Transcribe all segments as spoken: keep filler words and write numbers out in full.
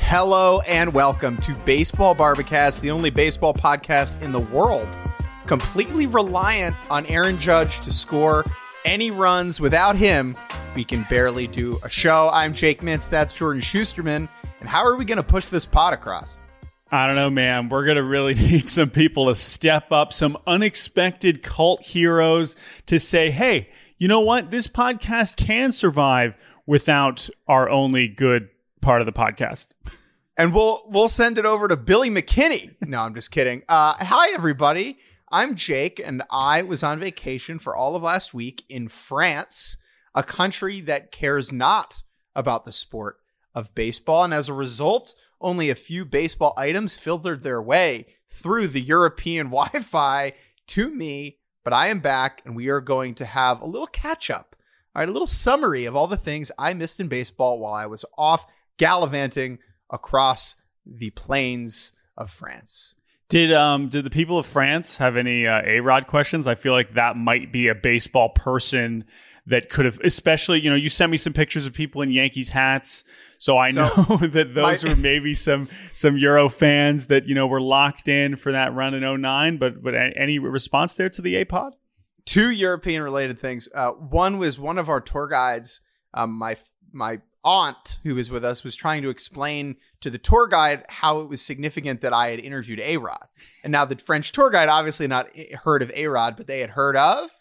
Hello and welcome to Baseball Barbacast, the only baseball podcast in the world completely reliant on Aaron Judge to score any runs. Without him, we can barely do a show. I'm Jake Mintz, that's Jordan Schusterman, and how are we going to push this pod across? I don't know, man. We're going to really need some people to step up, some unexpected cult heroes to say, hey, you know what? This podcast can survive without our only good part of the podcast. And we'll we'll send it over to Billy McKinney. No, I'm just kidding. Uh, hi, everybody. I'm Jake, and I was on vacation for all of last week in France, a country that cares not about the sport of baseball. And as a result, only a few baseball items filtered their way through the European Wi-Fi to me. But I am back, and we are going to have a little catch-up. All right, a little summary of all the things I missed in baseball while I was off gallivanting across the plains of France. Did um did the people of France have any uh, A-Rod questions? I feel like that might be a baseball person that could have, especially, you know, you sent me some pictures of people in Yankees hats. So I so know that those my, were maybe some some Euro fans that, you know, were locked in for that run in oh nine. But, but any response there to the A-Pod? Two European related things. Uh, one was one of our tour guides, um, my my aunt who was with us was trying to explain to the tour guide how it was significant that I had interviewed A-Rod. And now the French tour guide obviously not heard of A-Rod, but they had heard of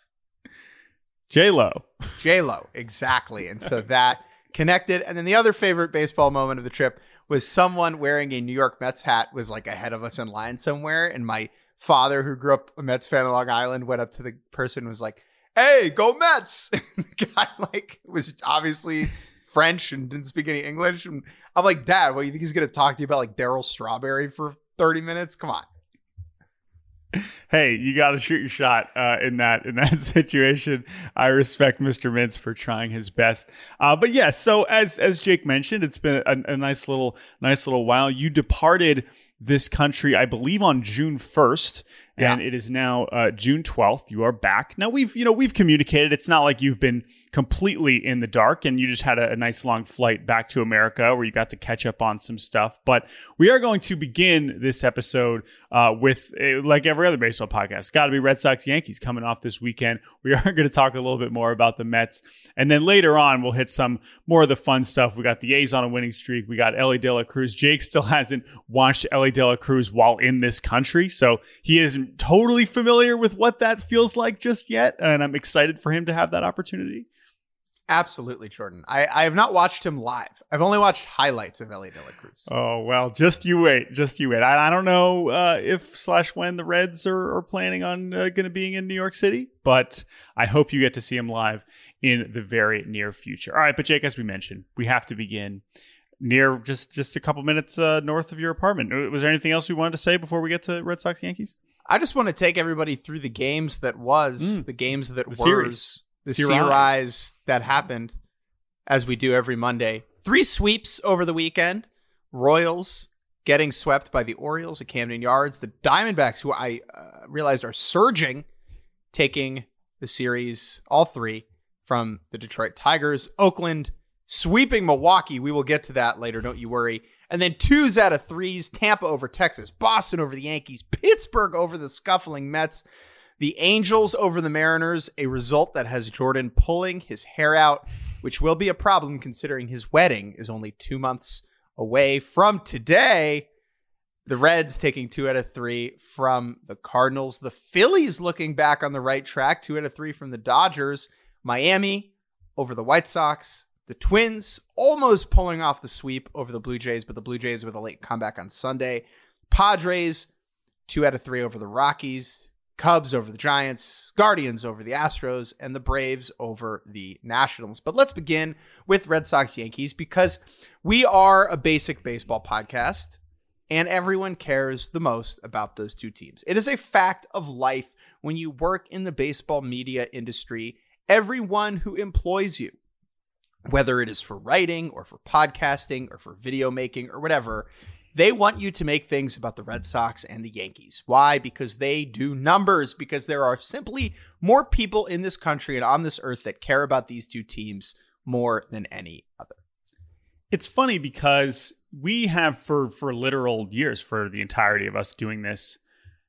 J-Lo. J-Lo, exactly. And so that connected. And then the other favorite baseball moment of the trip was someone wearing a New York Mets hat was like ahead of us in line somewhere. And my father, who grew up a Mets fan on Long Island, went up to the person and was like, "Hey, go Mets!" And the guy like was obviously French and didn't speak any English. And I'm like, "Dad, what, you think he's going to talk to you about like Darryl Strawberry for thirty minutes? Come on." Hey, you got to shoot your shot uh, in that in that situation. I respect Mister Mintz for trying his best. Uh, but yes, yeah, so as as Jake mentioned, it's been a, a nice little nice little while. You departed this country, I believe, on June first. And yeah. It is now uh, June twelfth. You are back. Now we've, you know, we've communicated. It's not like you've been completely in the dark and you just had a, a nice long flight back to America where you got to catch up on some stuff. But we are going to begin this episode uh, with, uh, like every other baseball podcast, got to be Red Sox Yankees coming off this weekend. We are going to talk a little bit more about the Mets. And then later on, we'll hit some more of the fun stuff. We got the A's on a winning streak. We got Elly De La Cruz. Jake still hasn't watched Elly De La Cruz while in this country. So he isn't totally familiar with what that feels like just yet, and I'm excited for him to have that opportunity. Absolutely, Jordan. I, I have not watched him live. I've only watched highlights of Elly De La Cruz. Oh, well, just you wait. Just you wait. I, I don't know uh, if slash when the Reds are, are planning on uh, going to be in New York City, but I hope you get to see him live in the very near future. All right, but Jake, as we mentioned, we have to begin near just, just a couple minutes uh, north of your apartment. Was there anything else we wanted to say before we get to Red Sox Yankees? I just want to take everybody through the games that was, mm. the games that the were, series. the series that happened, as we do every Monday. Three sweeps over the weekend. Royals getting swept by the Orioles at Camden Yards. The Diamondbacks, who I uh, realized are surging, taking the series, all three, from the Detroit Tigers. Oakland sweeping Milwaukee. We will get to that later, don't you worry. And then twos out of threes, Tampa over Texas, Boston over the Yankees, Pittsburgh over the scuffling Mets, the Angels over the Mariners, a result that has Jordan pulling his hair out, which will be a problem considering his wedding is only two months away from today. The Reds taking two out of three from the Cardinals. The Phillies looking back on the right track, two out of three from the Dodgers. Miami over the White Sox. The Twins almost pulling off the sweep over the Blue Jays, but the Blue Jays with a late comeback on Sunday. Padres, two out of three over the Rockies. Cubs over the Giants. Guardians over the Astros. And the Braves over the Nationals. But let's begin with Red Sox Yankees because we are a basic baseball podcast and everyone cares the most about those two teams. It is a fact of life when you work in the baseball media industry. Everyone who employs you, whether it is for writing or for podcasting or for video making or whatever, they want you to make things about the Red Sox and the Yankees. Why? Because they do numbers, because there are simply more people in this country and on this earth that care about these two teams more than any other. It's funny because we have for for literal years, for the entirety of us doing this,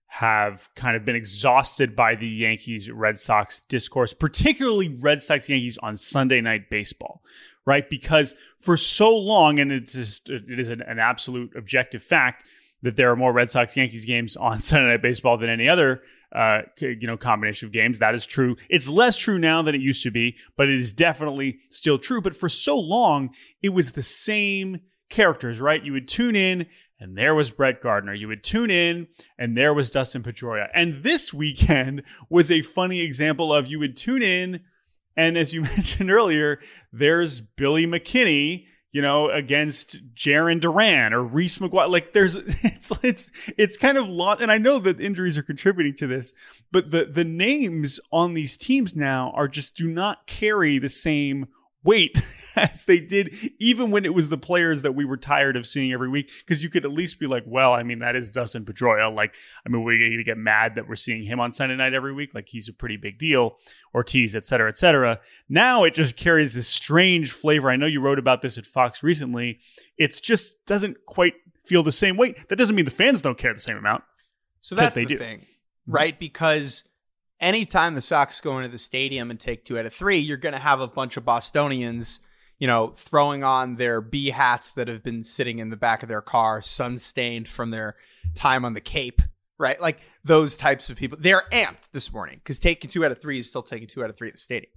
have kind of been exhausted by the Yankees Red Sox discourse, particularly Red Sox Yankees on Sunday Night Baseball, right? Because for so long, and it's just, it is an, an absolute objective fact that there are more Red Sox Yankees games on Sunday Night Baseball than any other uh, you know combination of games. That is true. It's less true now than it used to be, but it is definitely still true. But for so long, it was the same characters, right? You would tune in, and there was Brett Gardner. You would tune in, and there was Dustin Pedroia. And this weekend was a funny example of you would tune in, and as you mentioned earlier, there's Billy McKinney, you know, against Jaron Duran or Reese McGuire. Like there's, it's, it's, it's kind of lot. And I know that injuries are contributing to this, but the, the names on these teams now are just do not carry the same weight as they did, even when it was the players that we were tired of seeing every week. Because you could at least be like, well, I mean, that is Dustin Pedroia. Like, I mean, we're going to get mad that we're seeing him on Sunday night every week. Like, he's a pretty big deal. Ortiz, et cetera, et cetera. Now it just carries this strange flavor. I know you wrote about this at Fox recently. It's just doesn't quite feel the same weight. That doesn't mean the fans don't care the same amount. So that's they the do. thing, right? Because anytime the Sox go into the stadium and take two out of three, you're going to have a bunch of Bostonians, you know, throwing on their B hats that have been sitting in the back of their car, sun-stained from their time on the Cape, right? Like those types of people. They're amped this morning because taking two out of three is still taking two out of three at the stadium.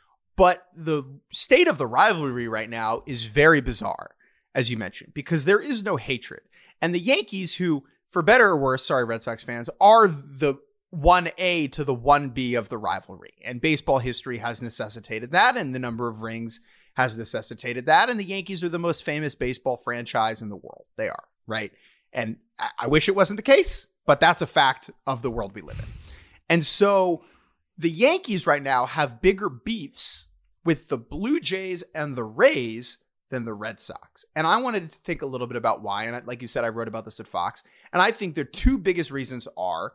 But the state of the rivalry right now is very bizarre, as you mentioned, because there is no hatred. And the Yankees, who, for better or worse, sorry, Red Sox fans, are the one A to the one B of the rivalry. And baseball history has necessitated that, and the number of rings has necessitated that. And the Yankees are the most famous baseball franchise in the world. They are, right? And I wish it wasn't the case, but that's a fact of the world we live in. And so the Yankees right now have bigger beefs with the Blue Jays and the Rays than the Red Sox. And I wanted to think a little bit about why. And like you said, I wrote about this at Fox. And I think the two biggest reasons are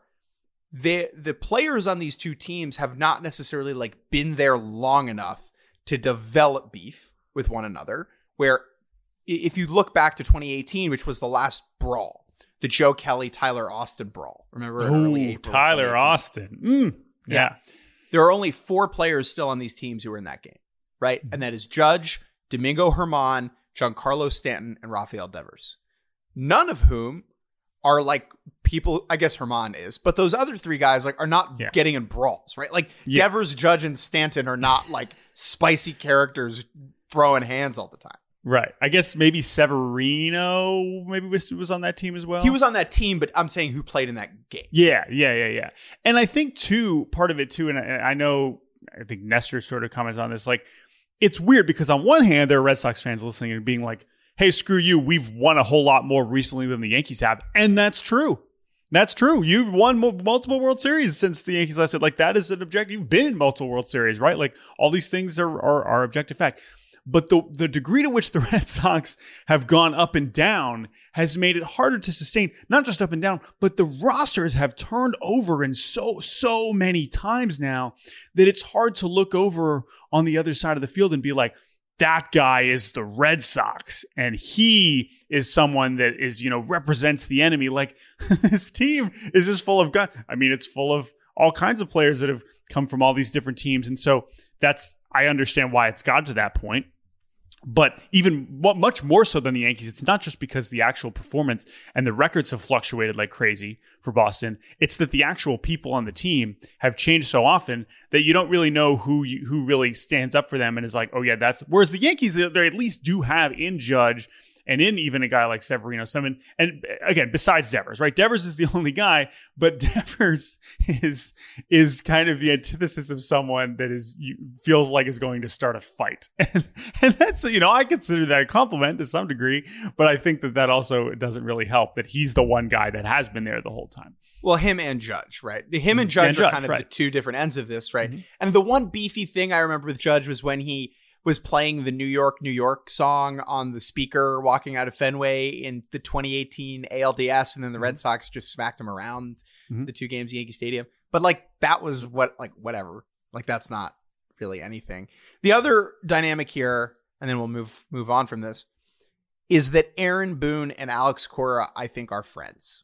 the the players on these two teams have not necessarily like been there long enough to develop beef with one another. Where if you look back to twenty eighteen, which was the last brawl, the Joe Kelly, Tyler Austin brawl. Remember? In early April Tyler Austin. Mm, yeah. yeah. There are only four players still on these teams who are in that game, right? And that is Judge, Domingo Germán, Giancarlo Stanton, and Rafael Devers. None of whom are like people, I guess Germán is, but those other three guys like are not yeah. getting in brawls, right? Like yeah. Devers, Judge, and Stanton are not like spicy characters throwing hands all the time. Right. I guess maybe Severino maybe was, was on that team as well. He was on that team, but I'm saying who played in that game. Yeah, yeah, yeah, yeah. And I think too, part of it too, and I, I know, I think Nestor sort of comments on this, like it's weird because on one hand, there are Red Sox fans listening and being like, hey, screw you, we've won a whole lot more recently than the Yankees have. And that's true. That's true. You've won multiple World Series since the Yankees last. Like that is an objective. You've been in multiple World Series, right? Like all these things are are, are objective fact. But the, the degree to which the Red Sox have gone up and down has made it harder to sustain, not just up and down, but the rosters have turned over in so, so many times now that it's hard to look over on the other side of the field and be like, that guy is the Red Sox and he is someone that is, you know, represents the enemy. Like this team is just full of guys. I mean, it's full of all kinds of players that have come from all these different teams. And so that's, I understand why it's got to that point. But even much more so than the Yankees, it's not just because the actual performance and the records have fluctuated like crazy for Boston. It's that the actual people on the team have changed so often that you don't really know who you, who really stands up for them and is like, oh yeah, that's. Whereas the Yankees, they at least do have in Judge and in even a guy like Severino, someone, and again, besides Devers, right? Devers is the only guy, but Devers is is kind of the antithesis of someone that is feels like is going to start a fight, and, and that's, you know, I consider that a compliment to some degree, but I think that that also doesn't really help that he's the one guy that has been there the whole time. Well, him and Judge, right? Him and Judge and are Judge, kind of right. the two different ends of this, right? Mm-hmm. And the one beefy thing I remember with Judge was when he was playing the New York, New York song on the speaker walking out of Fenway in the twenty eighteen A L D S, and then the Red Sox just smacked him around mm-hmm. the two games at Yankee Stadium. But like that was what, like whatever. Like that's not really anything. The other dynamic here, and then we'll move move on from this, is that Aaron Boone and Alex Cora, I think, are friends.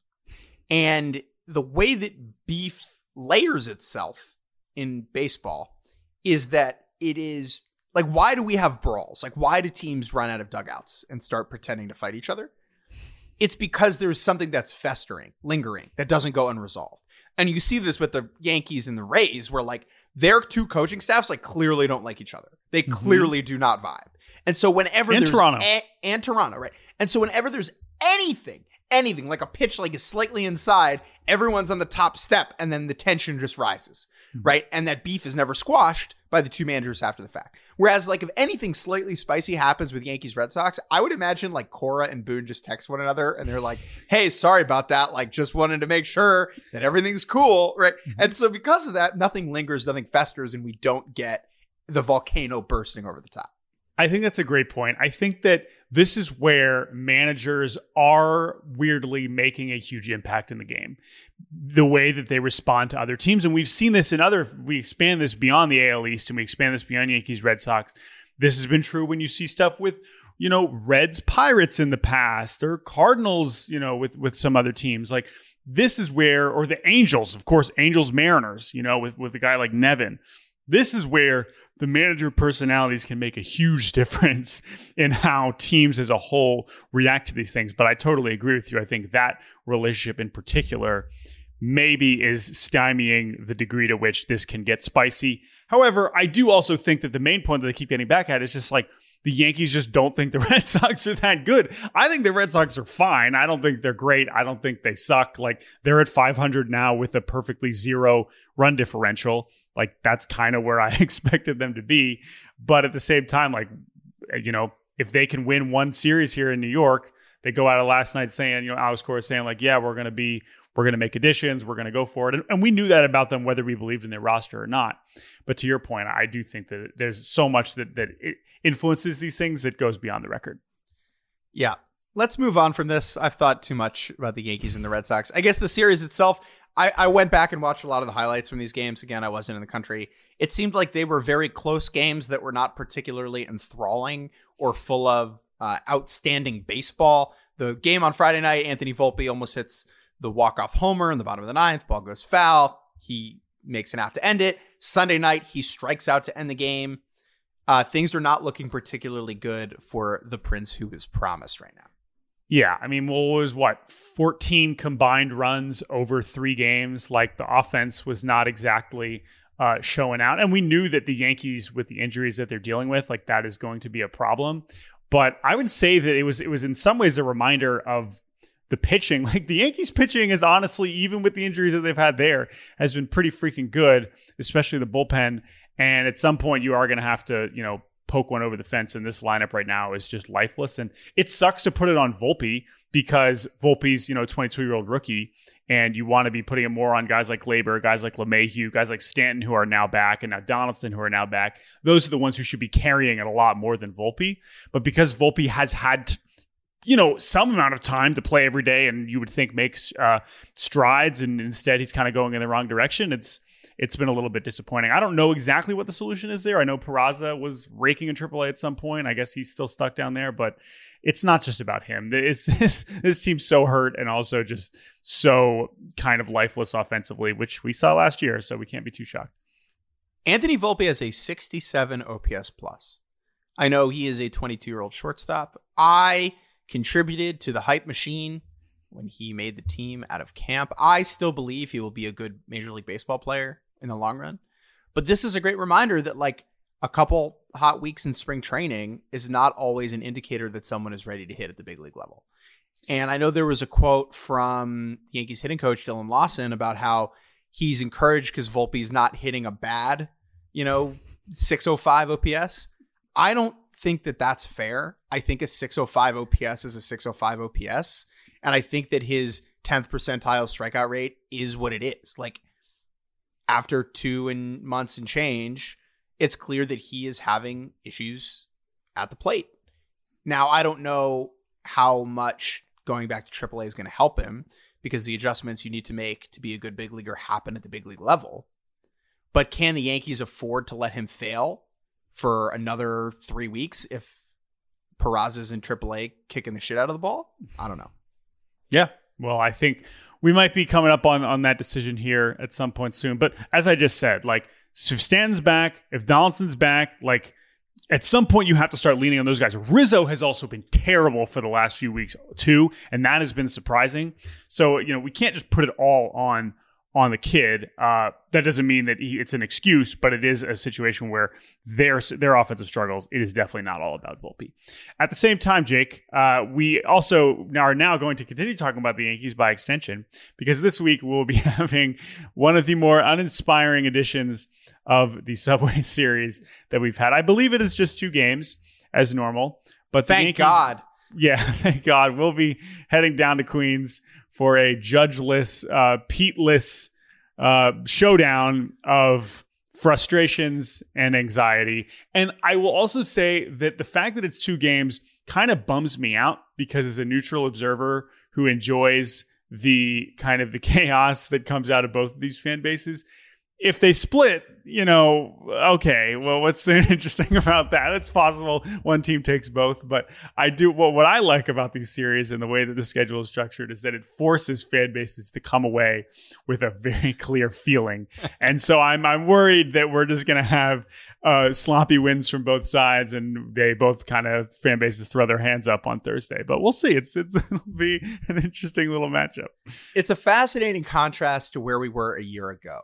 And the way that beef layers itself in baseball is that it is like, why do we have brawls? Like, why do teams run out of dugouts and start pretending to fight each other? It's because there's something that's festering, lingering, that doesn't go unresolved. And you see this with the Yankees and the Rays, where like their two coaching staffs like clearly don't like each other. They mm-hmm. clearly do not vibe. And so whenever and there's Toronto. A- and Toronto, right? And so whenever there's anything, anything like a pitch like is slightly inside, everyone's on the top step, and then the tension just rises, mm-hmm. right? And that beef is never squashed by the two managers after the fact. Whereas like if anything slightly spicy happens with Yankees Red Sox, I would imagine like Cora and Boone just text one another and they're like, hey, sorry about that. Like just wanted to make sure that everything's cool. Right. Mm-hmm. And so because of that, nothing lingers, nothing festers, and we don't get the volcano bursting over the top. I think that's a great point. I think that this is where managers are weirdly making a huge impact in the game. The way that they respond to other teams. And we've seen this in other, we expand this beyond the A L East and we expand this beyond Yankees, Red Sox. This has been true when you see stuff with, you know, Reds, Pirates in the past, or Cardinals, you know, with, with some other teams. Like this is where, or the Angels, of course, Angels, Mariners, you know, with, with a guy like Nevin. This is where the manager personalities can make a huge difference in how teams as a whole react to these things. But I totally agree with you. I think that relationship in particular maybe is stymieing the degree to which this can get spicy. However, I do also think that the main point that I keep getting back at is just like the Yankees just don't think the Red Sox are that good. I think the Red Sox are fine. I don't think they're great. I don't think they suck. Like they're at five hundred now with a perfectly zero run differential. Like that's kind of where I expected them to be. But at the same time, like, you know, if they can win one series here in New York, they go out of last night saying, you know, Alex Cora saying like, yeah, we're going to be, we're going to make additions. We're going to go for it. And, and we knew that about them, whether we believed in their roster or not. But to your point, I do think that there's so much that, that it influences these things that goes beyond the record. Yeah. Let's move on from this. I've thought too much about the Yankees and the Red Sox. I guess the series itself, I, I went back and watched a lot of the highlights from these games. Again, I wasn't in the country. It seemed like they were very close games that were not particularly enthralling or full of uh, outstanding baseball. The game on Friday night, Anthony Volpe almost hits the walk-off homer in the bottom of the ninth. Ball goes foul. He makes an out to end it. Sunday night, he strikes out to end the game. Uh, things are not looking particularly good for the Prince who is promised right now. Yeah, I mean, well, it was what, fourteen combined runs over three games? Like the offense was not exactly uh, showing out. And we knew that the Yankees, with the injuries that they're dealing with, like that is going to be a problem. But I would say that it was it was in some ways a reminder of the pitching. Like the Yankees pitching is honestly, even with the injuries that they've had there, has been pretty freaking good, especially the bullpen. And at some point you are going to have to, you know, poke one over the fence, and this lineup right now is just lifeless. And it sucks to put it on Volpe because Volpe's, you know, twenty-two-year-old rookie, and you want to be putting it more on guys like Gleyber, guys like LeMahieu, guys like Stanton who are now back, and now Donaldson who are now back. Those are the ones who should be carrying it a lot more than Volpe. But because Volpe has had, t- you know, some amount of time to play every day, and you would think makes uh, strides, and instead he's kind of going in the wrong direction, it's It's been a little bit disappointing. I don't know exactly what the solution is there. I know Peraza was raking in triple A at some point. I guess he's still stuck down there, but it's not just about him. It's, this this team's so hurt and also just so kind of lifeless offensively, which we saw last year, so we can't be too shocked. Anthony Volpe has a sixty-seven O P S plus. I know he is a twenty-two-year-old shortstop. I contributed to the hype machine when he made the team out of camp. I still believe he will be a good Major League Baseball player in the long run. But this is a great reminder that like a couple hot weeks in spring training is not always an indicator that someone is ready to hit at the big league level. And I know there was a quote from Yankees hitting coach Dylan Lawson about how he's encouraged because Volpe's not hitting a bad, you know, six oh five O P S. I don't think that that's fair. I think a six oh five O P S is a six oh five O P S. And I think that his tenth percentile strikeout rate is what it is. Like, after two and months and change, it's clear that he is having issues at the plate. Now, I don't know how much going back to triple A is going to help him because the adjustments you need to make to be a good big leaguer happen at the big league level. But can the Yankees afford to let him fail for another three weeks if Peraza's in triple A kicking the shit out of the ball? I don't know. Yeah. Well, I think we might be coming up on, on that decision here at some point soon. But as I just said, like, if Stanton's back, if Donaldson's back, like, at some point you have to start leaning on those guys. Rizzo has also been terrible for the last few weeks too, and that has been surprising. So, you know, we can't just put it all on on the kid. Uh, that doesn't mean that he, it's an excuse, but it is a situation where their their offensive struggles, it is definitely not all about Volpe. At the same time, Jake, uh, we also are now going to continue talking about the Yankees by extension, because this week we'll be having one of the more uninspiring editions of the Subway Series that we've had. I believe it is just two games as normal, but thank Yankees, God. Yeah, thank God. We'll be heading down to Queens for a judgeless, uh, Pete-less uh, showdown of frustrations and anxiety. And I will also say that the fact that it's two games kind of bums me out, because as a neutral observer who enjoys the kind of the chaos that comes out of both of these fan bases, if they split, you know, okay, well, what's so interesting about that? It's possible one team takes both, but I do well, what I like about these series and the way that the schedule is structured is that it forces fan bases to come away with a very clear feeling. And so I'm I'm worried that we're just going to have uh, sloppy wins from both sides, and they both kind of fan bases throw their hands up on Thursday. But we'll see. It's, it's it'll be an interesting little matchup. It's a fascinating contrast to where we were a year ago.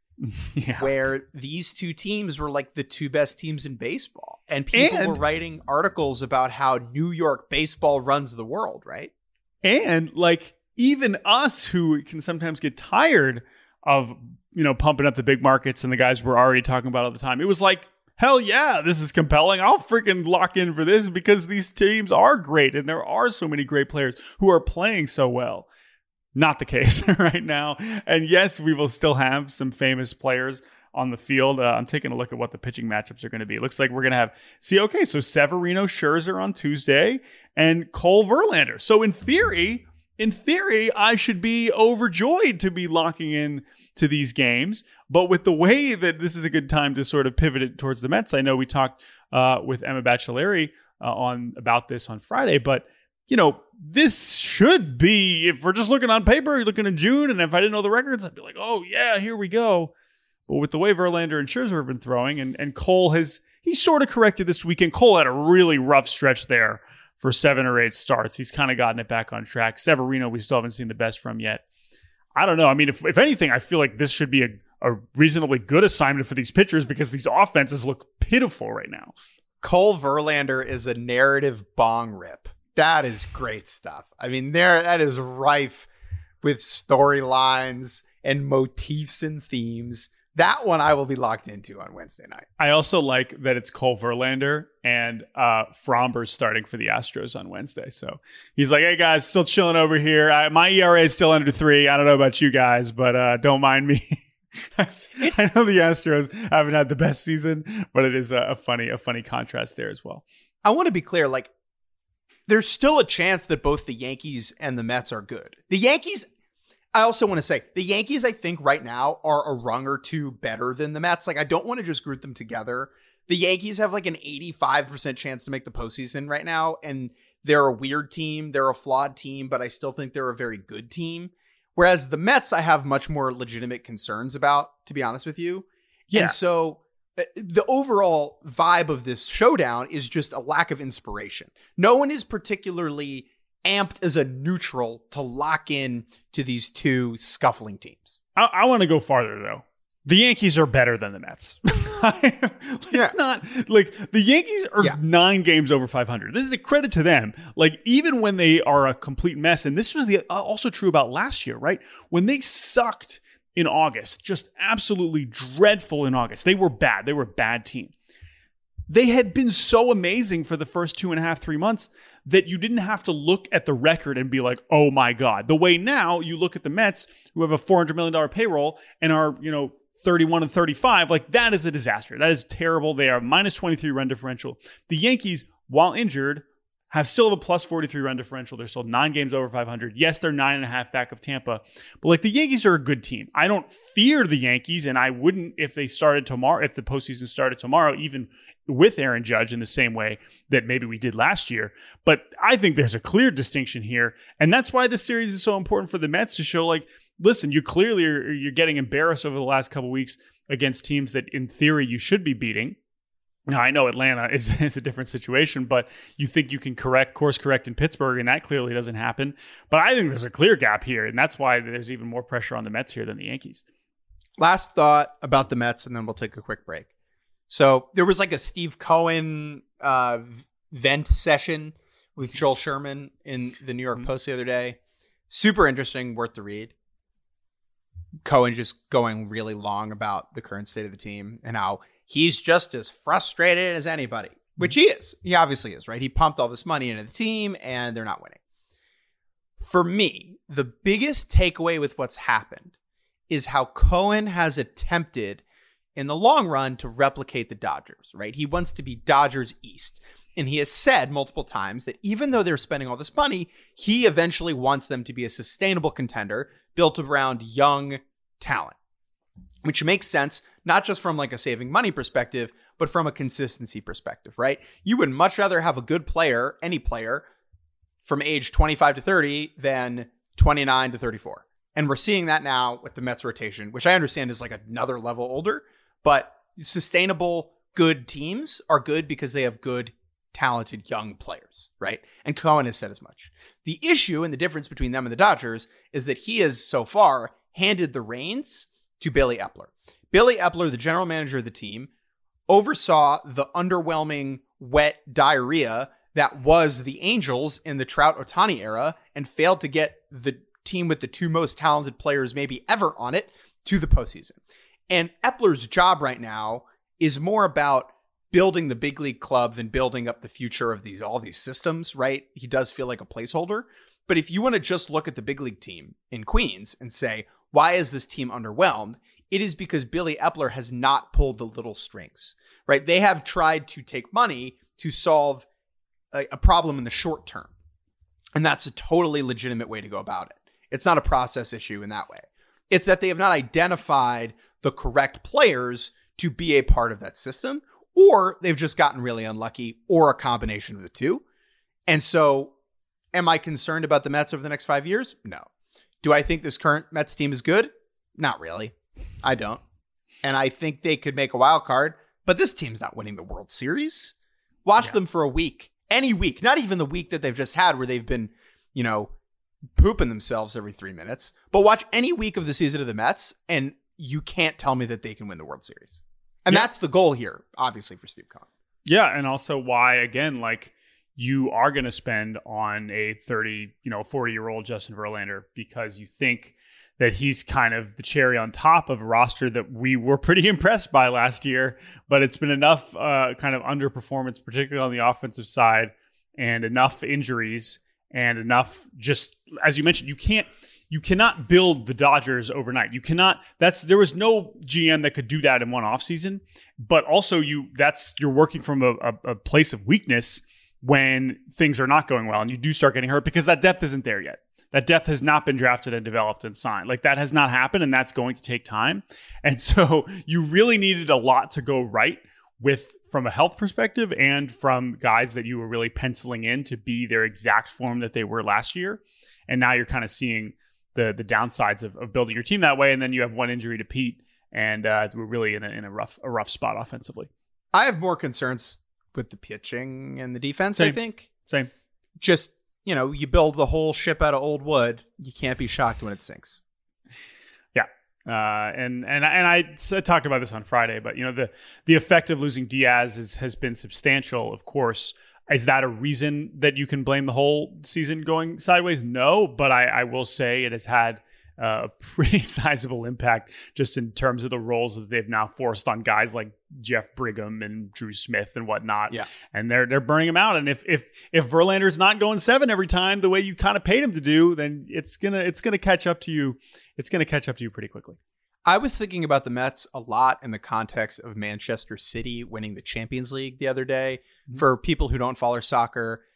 Yeah. Where these two teams were like the two best teams in baseball. And people and, were writing articles about how New York baseball runs the world, right? And like, even us who can sometimes get tired of, you know, pumping up the big markets and the guys we're already talking about all the time, it was like, hell yeah, this is compelling. I'll freaking lock in for this, because these teams are great and there are so many great players who are playing so well. Not the case right now. And yes, we will still have some famous players on the field. Uh, I'm taking a look at what the pitching matchups are going to be. It looks like we're going to have, see, okay, so Severino Scherzer on Tuesday and Cole Verlander. So in theory, in theory, I should be overjoyed to be locking in to these games. But with the way that this is a good time to sort of pivot it towards the Mets, I know we talked uh, with Emma Baccellieri uh, on about this on Friday, but you know, this should be, if we're just looking on paper, you're looking in June, and if I didn't know the records, I'd be like, oh, yeah, here we go. But with the way Verlander and Scherzer have been throwing, and, and Cole has, he's sort of corrected this weekend. Cole had a really rough stretch there for seven or eight starts. He's kind of gotten it back on track. Severino, we still haven't seen the best from yet. I don't know. I mean, if, if anything, I feel like this should be a, a reasonably good assignment for these pitchers, because these offenses look pitiful right now. Cole Verlander is a narrative bong rip. That is great stuff. I mean, there that is rife with storylines and motifs and themes. That one I will be locked into on Wednesday night. I also like that it's Cole Verlander and uh, Fromber's starting for the Astros on Wednesday. So he's like, hey, guys, still chilling over here. I, my E R A is still under three. I don't know about you guys, but uh, don't mind me. I know the Astros haven't had the best season, but it is a, a funny, a funny contrast there as well. I want to be clear, like, there's still a chance that both the Yankees and the Mets are good. The Yankees, I also want to say, the Yankees, I think right now are a rung or two better than the Mets. Like, I don't want to just group them together. The Yankees have like an eighty-five percent chance to make the postseason right now. And they're a weird team. They're a flawed team, but I still think they're a very good team. Whereas the Mets, I have much more legitimate concerns about, to be honest with you. Yeah. And so the overall vibe of this showdown is just a lack of inspiration. No one is particularly amped as a neutral to lock in to these two scuffling teams. I, I want to go farther, though. The Yankees are better than the Mets. It's yeah. not like the Yankees are yeah. nine games over five hundred. This is a credit to them. Like, even when they are a complete mess, and this was the also true about last year, right? When they sucked in August, just absolutely dreadful in August. They were bad. They were a bad team. They had been so amazing for the first two and a half, three months that you didn't have to look at the record and be like, oh my God. The way now you look at the Mets, who have a four hundred million dollars payroll and are, you know, thirty-one and thirty-five, like, that is a disaster. That is terrible. They are minus twenty-three run differential. The Yankees, while injured, have still have a plus forty-three run differential. They're still nine games over five hundred. Yes, they're nine and a half back of Tampa, but like the Yankees are a good team. I don't fear the Yankees, and I wouldn't if they started tomorrow, if the postseason started tomorrow, even with Aaron Judge in the same way that maybe we did last year. But I think there's a clear distinction here, and that's why this series is so important for the Mets to show, like, listen, you clearly are you're getting embarrassed over the last couple of weeks against teams that in theory you should be beating. Now, I know Atlanta is, is a different situation, but you think you can correct, course correct in Pittsburgh, and that clearly doesn't happen. But I think there's a clear gap here, and that's why there's even more pressure on the Mets here than the Yankees. Last thought about the Mets, and then we'll take a quick break. So there was like a Steve Cohen uh, vent session with Joel Sherman in the New York mm-hmm. Post the other day. Super interesting, worth the read. Cohen just going really long about the current state of the team and how he's just as frustrated as anybody, which he is. He obviously is, right? He pumped all this money into the team and they're not winning. For me, the biggest takeaway with what's happened is how Cohen has attempted in the long run to replicate the Dodgers, right? He wants to be Dodgers East. And he has said multiple times that even though they're spending all this money, he eventually wants them to be a sustainable contender built around young talent, which makes sense, not just from like a saving money perspective, but from a consistency perspective, right? You would much rather have a good player, any player, from age twenty-five to thirty than twenty-nine to thirty-four. And we're seeing that now with the Mets rotation, which I understand is like another level older, but sustainable, good teams are good because they have good talented young players, right? And Cohen has said as much. The issue and the difference between them and the Dodgers is that he has so far handed the reins to Billy Epler. Billy Epler, the general manager of the team, oversaw the underwhelming wet diarrhea that was the Angels in the Trout-Ohtani era and failed to get the team with the two most talented players maybe ever on it to the postseason. And Epler's job right now is more about building the big league club than building up the future of these all these systems, right? He does feel like a placeholder. But if you want to just look at the big league team in Queens and say, why is this team underwhelmed? It is because Billy Epler has not pulled the little strings, right? They have tried to take money to solve a, a problem in the short term. And that's a totally legitimate way to go about it. It's not a process issue in that way. It's that they have not identified the correct players to be a part of that system, or they've just gotten really unlucky, or a combination of the two. And so am I concerned about the Mets over the next five years? No. Do I think this current Mets team is good? Not really. I don't. And I think they could make a wild card, but this team's not winning the World Series. Watch yeah. them for a week, any week, not even the week that they've just had where they've been, you know, pooping themselves every three minutes, but watch any week of the season of the Mets and you can't tell me that they can win the World Series. And yeah. that's the goal here, obviously, for Steve Cohen. Yeah, and also why, again, like, you are going to spend on a thirty, you know, forty-year-old Justin Verlander because you think that he's kind of the cherry on top of a roster that we were pretty impressed by last year, but it's been enough uh, kind of underperformance, particularly on the offensive side, and enough injuries and enough just, as you mentioned, you can't, you cannot build the Dodgers overnight. You cannot, that's, there was no G M that could do that in one offseason, but also you, that's, you're working from a, a, a place of weakness when things are not going well and you do start getting hurt because that depth isn't there yet. That depth has not been drafted and developed and signed. Like, that has not happened, and that's going to take time. And so you really needed a lot to go right with, from a health perspective and from guys that you were really penciling in to be their exact form that they were last year. And now you're kind of seeing the the downsides of, of building your team that way. And then you have one injury to Pete, and uh, we're really in a, in a rough a rough spot offensively. I have more concerns with the pitching and the defense, Same. I think. Same. Just, you know, you build the whole ship out of old wood. You can't be shocked when it sinks. Yeah. Uh, and and and I, I talked about this on Friday, but, you know, the, the effect of losing Diaz is, has been substantial, of course. Is that a reason that you can blame the whole season going sideways? No, but I, I will say it has had uh, a pretty sizable impact just in terms of the roles that they've now forced on guys like Jeff Brigham and Drew Smith and whatnot. Yeah. And they're they're burning them out. And if if if Verlander's not going seven every time the way you kind of paid him to do, then it's gonna it's gonna catch up to you. It's gonna catch up to you pretty quickly. I was thinking about the Mets a lot in the context of Manchester City winning the Champions League the other day. Mm-hmm. For people who don't follow soccer,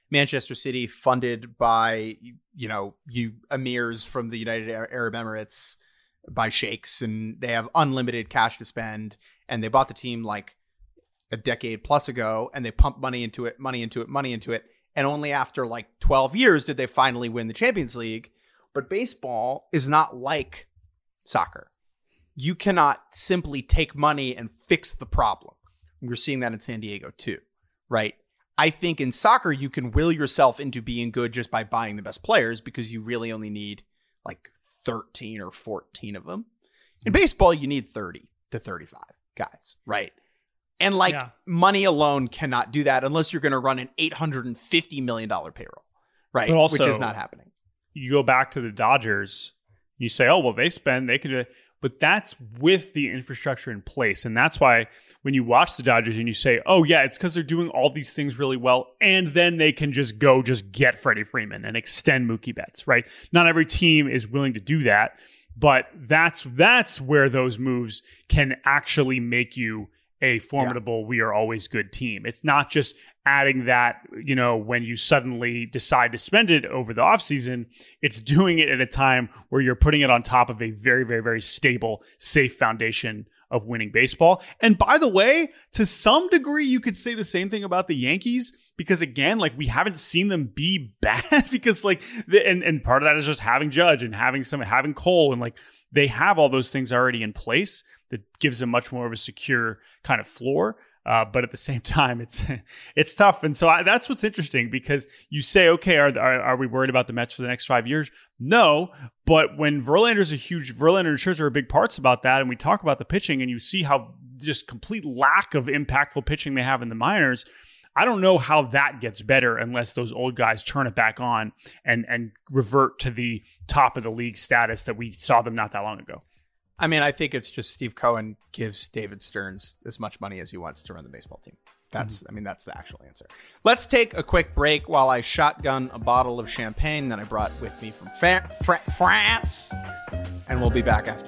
Manchester City funded by, you know, you emirs from the United Arab Emirates, by sheikhs, and they have unlimited cash to spend. And they bought the team like a decade plus ago, and they pumped money into it, money into it, money into it. And only after like twelve years did they finally win the Champions League. But baseball is not like soccer. You cannot simply take money and fix the problem. We're seeing that in San Diego too, right? I think in soccer, you can will yourself into being good just by buying the best players because you really only need like thirteen or fourteen of them. In baseball, you need thirty to thirty-five guys, right? And like yeah. money alone cannot do that unless you're going to run an eight hundred fifty million dollars payroll, right? But also, which is not happening. You go back to the Dodgers, you say, oh, well, they spend, they could do it. But that's with the infrastructure in place. And that's why when you watch the Dodgers and you say, oh, yeah, it's because they're doing all these things really well. And then they can just go just get Freddie Freeman and extend Mookie Betts, right? Not every team is willing to do that. But that's that's where those moves can actually make you a formidable, yeah. we are always good team. It's not just adding that, you know, when you suddenly decide to spend it over the offseason. It's doing it at a time where you're putting it on top of a very, very, very stable, safe foundation of winning baseball. And by the way, to some degree, you could say the same thing about the Yankees, because again, like we haven't seen them be bad because like, the, and, and part of that is just having Judge and having some, having Cole, and like they have all those things already in place that gives them much more of a secure kind of floor. Uh, but at the same time, it's it's tough. And so I, that's what's interesting, because you say, okay, are, are are we worried about the Mets for the next five years? No. But when Verlander's a huge, Verlander and Scherzer are big parts about that, and we talk about the pitching, and you see how just complete lack of impactful pitching they have in the minors, I don't know how that gets better unless those old guys turn it back on and and revert to the top of the league status that we saw them not that long ago. I mean, I think it's just Steve Cohen gives David Stearns as much money as he wants to run the baseball team. That's, mm-hmm. I mean, that's the actual answer. Let's take a quick break while I shotgun a bottle of champagne that I brought with me from fa- Fra- France, and we'll be back after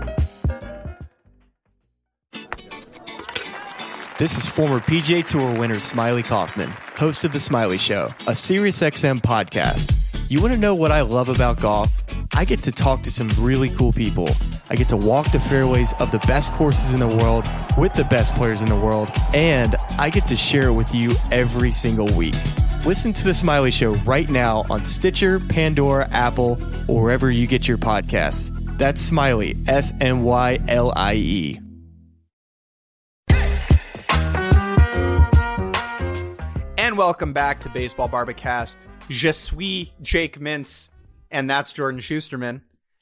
this. This is former P G A Tour winner Smiley Kaufman, host of The Smiley Show, a SiriusXM podcast. You want to know what I love about golf? I get to talk to some really cool people. I get to walk the fairways of the best courses in the world with the best players in the world, and I get to share it with you every single week. Listen to The Smiley Show right now on Stitcher, Pandora, Apple, or wherever you get your podcasts. That's Smiley, S M Y L I E. And welcome back to Baseball Barbacast. Je suis Jake Mintz, and that's Jordan Schusterman.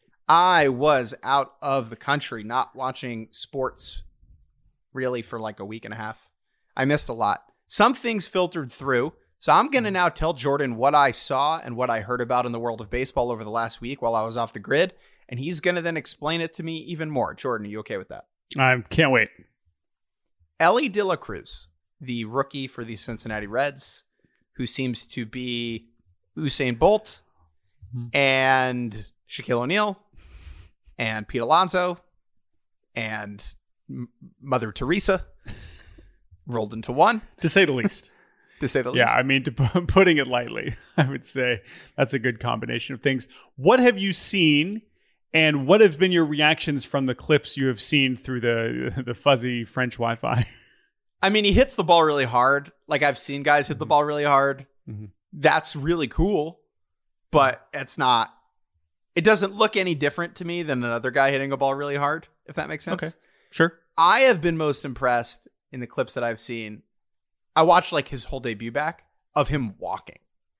I was out of the country, not watching sports really for like a week and a half. I missed a lot. Some things filtered through. So I'm going to now tell Jordan what I saw and what I heard about in the world of baseball over the last week while I was off the grid. And he's going to then explain it to me even more. Jordan, are you okay with that? I can't wait. Elly De La Cruz, the rookie for the Cincinnati Reds, who seems to be Usain Bolt mm-hmm. and Shaquille O'Neal and Pete Alonso and M- Mother Teresa rolled into one. To say the least. to say the yeah, least. Yeah, I mean, to, putting it lightly, I would say that's a good combination of things. What have you seen, and what have been your reactions from the clips you have seen through the the fuzzy French Wi-Fi? I mean, he hits the ball really hard. Like, I've seen guys hit the ball really hard. Mm-hmm. That's really cool, but it's not. It doesn't look any different to me than another guy hitting a ball really hard, if that makes sense. Okay, sure. I have been most impressed in the clips that I've seen. I watched like his whole debut back of him walking.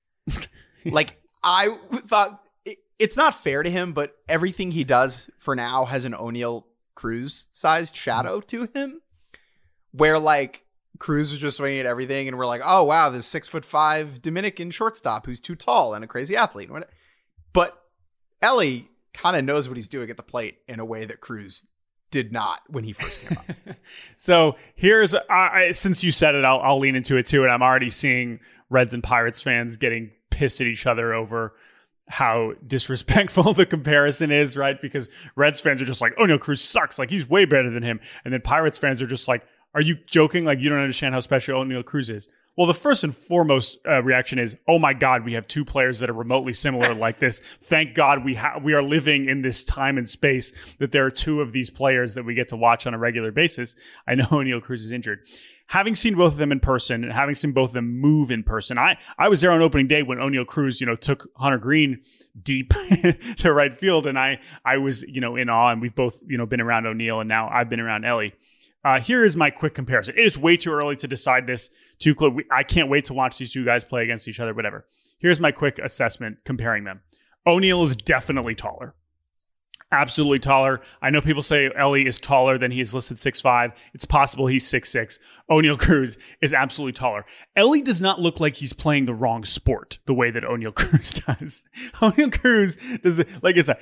Like, I thought it, it's not fair to him, but everything he does for now has an O'Neal Cruz sized shadow to him, where like Cruz was just swinging at everything, and we're like, oh wow, this six foot five Dominican shortstop who's too tall and a crazy athlete. But Elly kind of knows what he's doing at the plate in a way that Cruz did not when he first came up. So here's, uh, since you said it, I'll, I'll lean into it too. And I'm already seeing Reds and Pirates fans getting pissed at each other over how disrespectful the comparison is, right? Because Reds fans are just like, oh no, Cruz sucks. Like, he's way better than him. And then Pirates fans are just like, are you joking? Like, you don't understand how special O'Neal Cruz is. Well, the first and foremost uh, reaction is, oh my God, we have two players that are remotely similar like this. Thank God we ha- we are living in this time and space that there are two of these players that we get to watch on a regular basis. I know Oneil Cruz is injured. Having seen both of them in person and having seen both of them move in person, I, I was there on opening day when Oneil Cruz, you know, took Hunter Green deep to right field, and I I was, you know, in awe, and we've both, you know, been around Oneil, and now I've been around Elly. Uh, here is my quick comparison. It is way too early to decide this. Too close. I can't wait to watch these two guys play against each other, whatever. Here's my quick assessment comparing them. Oneil is definitely taller. Absolutely taller. I know people say Elly is taller than he is listed six five. It's possible he's six six. Oneil Cruz is absolutely taller. Elly does not look like he's playing the wrong sport the way that Oneil Cruz does. Oneil Cruz does, like I said,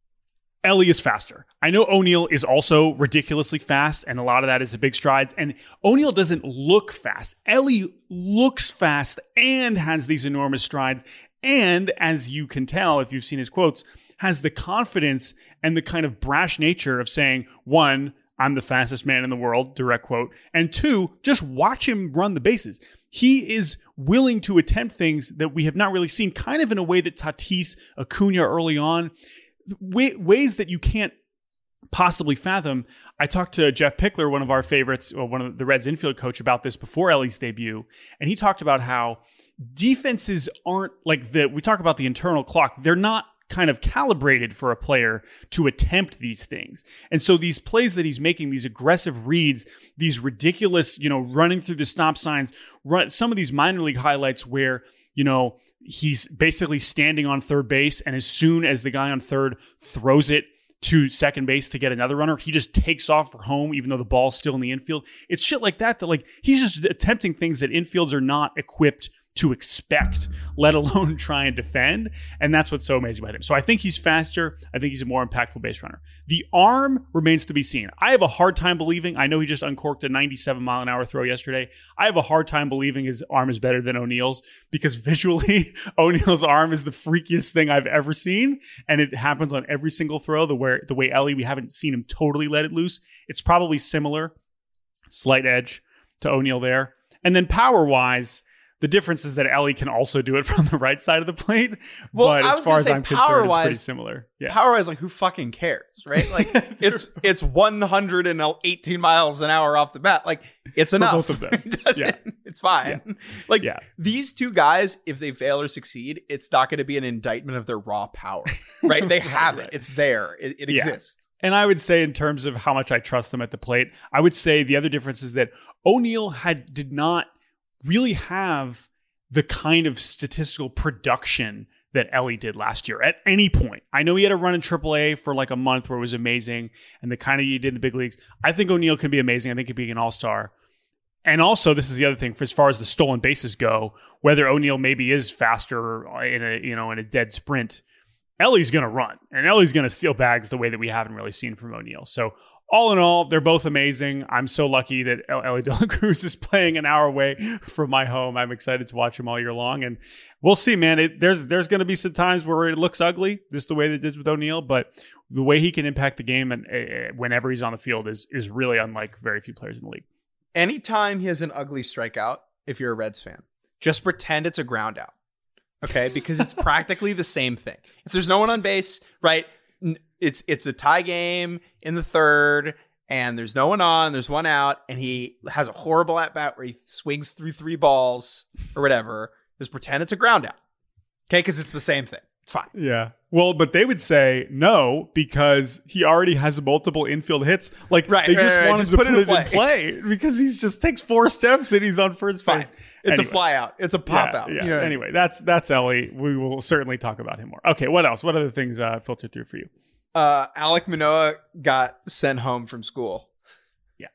Elly is faster. I know Oneil is also ridiculously fast, and a lot of that is the big strides. And Oneil doesn't look fast. Elly looks fast and has these enormous strides. And as you can tell, if you've seen his quotes, has the confidence and the kind of brash nature of saying, one, I'm the fastest man in the world, direct quote. And two, just watch him run the bases. He is willing to attempt things that we have not really seen, kind of in a way that Tatis, Acuna early on, Way, ways that you can't possibly fathom. I talked to Jeff Pickler, one of our favorites, or one of the Reds infield coach, about this before Elly's debut. And he talked about how defenses aren't like the, we talk about the internal clock. They're not kind of calibrated for a player to attempt these things. And so these plays that he's making, these aggressive reads, these ridiculous, you know, running through the stop signs, run some of these minor league highlights where, you know, he's basically standing on third base, and as soon as the guy on third throws it to second base to get another runner, he just takes off for home, even though the ball's still in the infield. It's shit like that, that like he's just attempting things that infields are not equipped to expect, let alone try and defend. And that's what's so amazing about him. So I think he's faster. I think he's a more impactful base runner. The arm remains to be seen. I have a hard time believing, I know he just uncorked a ninety-seven mile an hour throw yesterday. I have a hard time believing his arm is better than Oneil's, because visually Oneil's arm is the freakiest thing I've ever seen. And it happens on every single throw. The way, the way Elly, we haven't seen him totally let it loose. It's probably similar, slight edge to Oneil there. And then power wise, the difference is that Elly can also do it from the right side of the plate. Well, but as far as say, I'm concerned, it's pretty wise, similar. Yeah. Power-wise, like, who fucking cares, right? Like, it's it's one hundred eighteen miles an hour off the bat. Like, it's enough. For both of them. it yeah. It's fine. Yeah. Like, yeah. these two guys, if they fail or succeed, it's not going to be an indictment of their raw power, right? They have right. it. It's there. It, it yeah. exists. And I would say, in terms of how much I trust them at the plate, I would say the other difference is that Oneil had did not really have the kind of statistical production that Elly did last year at any point. I know he had a run in triple A for like a month where it was amazing, and the kind of he did in the big leagues. I think Oneil can be amazing. I think he'd be an all-star. And also, this is the other thing, for as far as the stolen bases go, whether Oneil maybe is faster in a, you know, in a dead sprint, Elly's going to run, and Elly's going to steal bags the way that we haven't really seen from Oneil. So all in all, they're both amazing. I'm so lucky that Elly De La Cruz is playing an hour away from my home. I'm excited to watch him all year long. And we'll see, man. It, there's there's going to be some times where it looks ugly, just the way they did with Oneil. But the way he can impact the game and uh, whenever he's on the field is is really unlike very few players in the league. Anytime he has an ugly strikeout, if you're a Reds fan, just pretend it's a ground out. Okay? Because it's practically the same thing. If there's no one on base, right? It's it's a tie game in the third, and there's no one on, there's one out, and he has a horrible at-bat where he swings through three balls or whatever. Just pretend it's a ground out. Okay? Because it's the same thing. It's fine. Yeah. Well, but they would say no, because he already has multiple infield hits. Like, right, they just right, right, wanted just to put, put it, in, play. it in play because he just takes four steps and he's on first base. It's anyway. a fly out. It's a pop yeah, out. Yeah. You know anyway, that's that's Elly. We will certainly talk about him more. Okay, what else? What other things uh, filtered through for you? Uh, Alek Manoah got sent home from school. Yeah.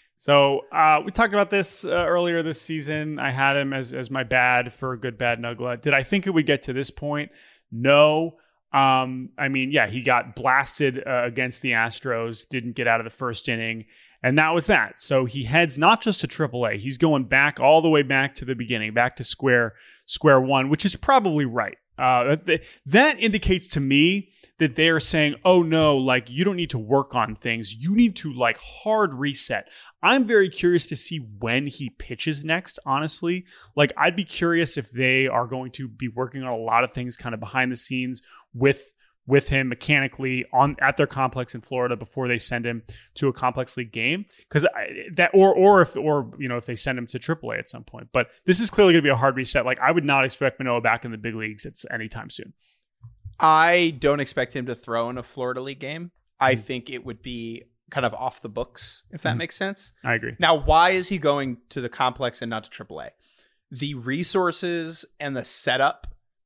So uh, we talked about this uh, earlier this season. I had him as as my bad for a good, bad Nugla. Did I think it would get to this point? No. Um, I mean, yeah, he got blasted uh, against the Astros, didn't get out of the first inning, and that was that. So he heads not just to triple A, he's going back all the way back to the beginning, back to square square one, which is probably right. Uh, that, that indicates to me that they are saying, oh no, like you don't need to work on things. You need to like hard reset. I'm very curious to see when he pitches next, honestly. Like, I'd be curious if they are going to be working on a lot of things kind of behind the scenes with with him mechanically on at their complex in Florida before they send him to a complex league game. Because that, or or if or you know if they send him to triple A at some point. But this is clearly going to be a hard reset. Like, I would not expect Manoah back in the big leagues at anytime soon. I don't expect him to throw in a Florida League game. I mm. think it would be kind of off the books, if that mm. makes sense. I agree. Now, why is he going to the complex and not to triple A? The resources and the setup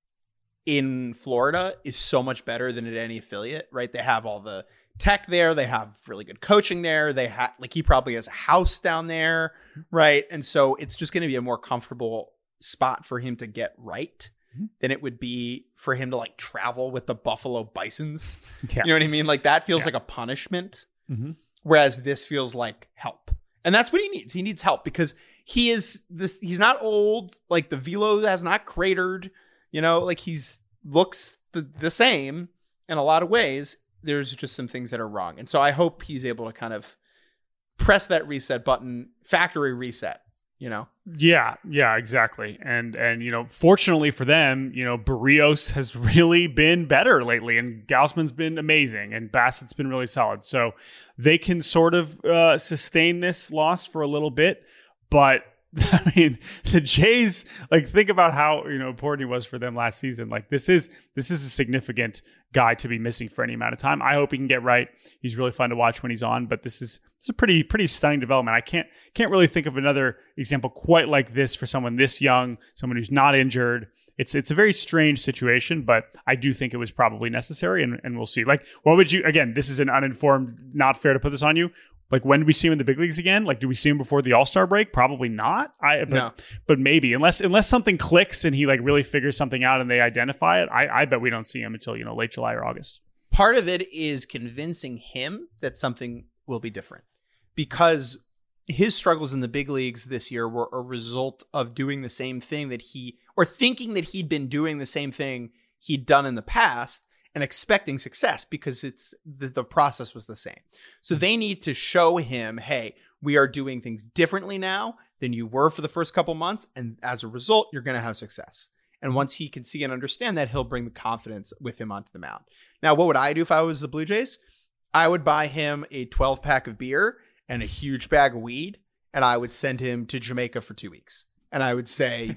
in Florida is so much better than at any affiliate, right? They have all the tech there. They have really good coaching there. They have, like, he probably has a house down there, right? And so it's just going to be a more comfortable spot for him to get right mm-hmm. than it would be for him to like travel with the Buffalo Bisons. Yeah. You know what I mean? Like, that feels yeah. like a punishment, mm-hmm. whereas this feels like help. And that's what he needs. He needs help because he is this, he's not old. Like, the velo has not cratered. You know, like, he's looks the, the same in a lot of ways. There's just some things that are wrong. And so I hope he's able to kind of press that reset button, factory reset, you know? Yeah, yeah, exactly. And, and you know, fortunately for them, you know, Barrios has really been better lately, and Gausman's been amazing, and Bassett's been really solid. So they can sort of uh, sustain this loss for a little bit, but I mean, the Jays, like, think about how, you know, important he was for them last season. Like, this is this is a significant guy to be missing for any amount of time. I hope he can get right. He's really fun to watch when he's on, but this is it's a pretty pretty stunning development. I can't can't really think of another example quite like this for someone this young, someone who's not injured. It's it's a very strange situation, but I do think it was probably necessary, and, and we'll see. Like, what would you, again, this is an uninformed, not fair to put this on you. Like, when do we see him in the big leagues again? Like, do we see him before the All-Star break? Probably not. I but, no. but maybe, unless unless something clicks and he like really figures something out and they identify it. I, I bet we don't see him until, you know, late July or August. Part of it is convincing him that something will be different, because his struggles in the big leagues this year were a result of doing the same thing that he, or thinking that he'd been doing the same thing he'd done in the past, and expecting success because it's the, the process was the same. So they need to show him, hey, we are doing things differently now than you were for the first couple months. And as a result, you're going to have success. And once he can see and understand that, he'll bring the confidence with him onto the mound. Now, what would I do if I was the Blue Jays? I would buy him a twelve pack of beer and a huge bag of weed, and I would send him to Jamaica for two weeks. And I would say,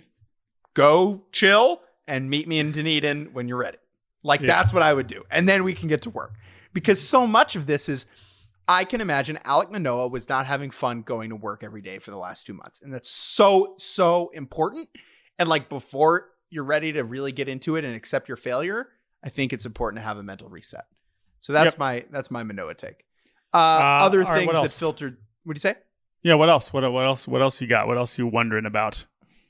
go chill and meet me in Dunedin when you're ready. Like, yeah. That's what I would do. And then we can get to work. Because so much of this is, I can imagine Alek Manoah was not having fun going to work every day for the last two months. And that's so, so important. And like, before you're ready to really get into it and accept your failure, I think it's important to have a mental reset. So that's yep. my, that's my Manoah take. Uh, uh, other things right, that filtered, what do you say? Yeah. What else? What, what else? What else you got? What else are you wondering about?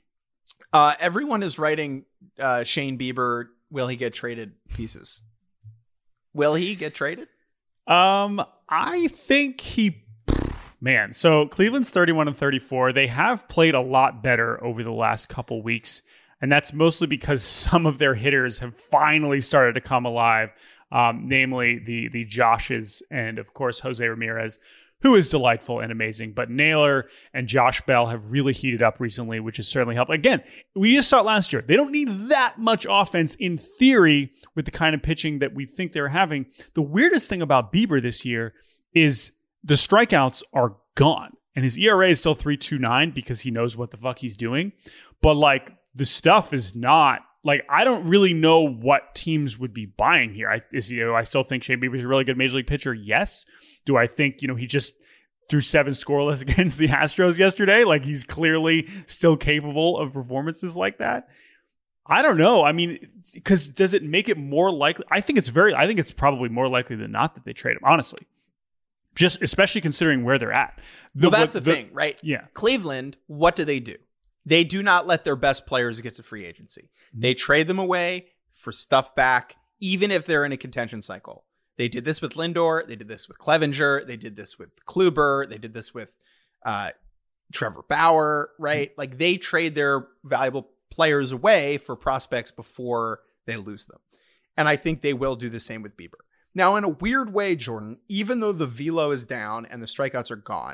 Uh, everyone is writing uh, Shane Bieber, will he get traded pieces? Will he get traded? Um, I think he, man. So Cleveland's thirty-one and thirty-four. They have played a lot better over the last couple weeks, and that's mostly because some of their hitters have finally started to come alive. Um, namely the the Joshes and of course Jose Ramirez, who is delightful and amazing. But Naylor and Josh Bell have really heated up recently, which has certainly helped. Again, we just saw it last year. They don't need that much offense in theory with the kind of pitching that we think they're having. The weirdest thing about Bieber this year is the strikeouts are gone. And his E R A is still three point two nine because he knows what the fuck he's doing. But like, the stuff is not, like, I don't really know what teams would be buying here. I, is, you know, I still think Shane Bieber's a really good major league pitcher. Yes. Do I think, you know, he just threw seven scoreless against the Astros yesterday? Like, he's clearly still capable of performances like that. I don't know. I mean, because does it make it more likely? I think it's very, I think it's probably more likely than not that they trade him, honestly. Just especially considering where they're at. The, well, that's the, the thing, right? Yeah. Cleveland, what do they do? They do not let their best players get to free agency. They trade them away for stuff back, even if they're in a contention cycle. They did this with Lindor. They did this with Clevenger. They did this with Kluber. They did this with uh, Trevor Bauer, right? Like, they trade their valuable players away for prospects before they lose them. And I think they will do the same with Bieber. Now, in a weird way, Jordan, even though the velo is down and the strikeouts are gone,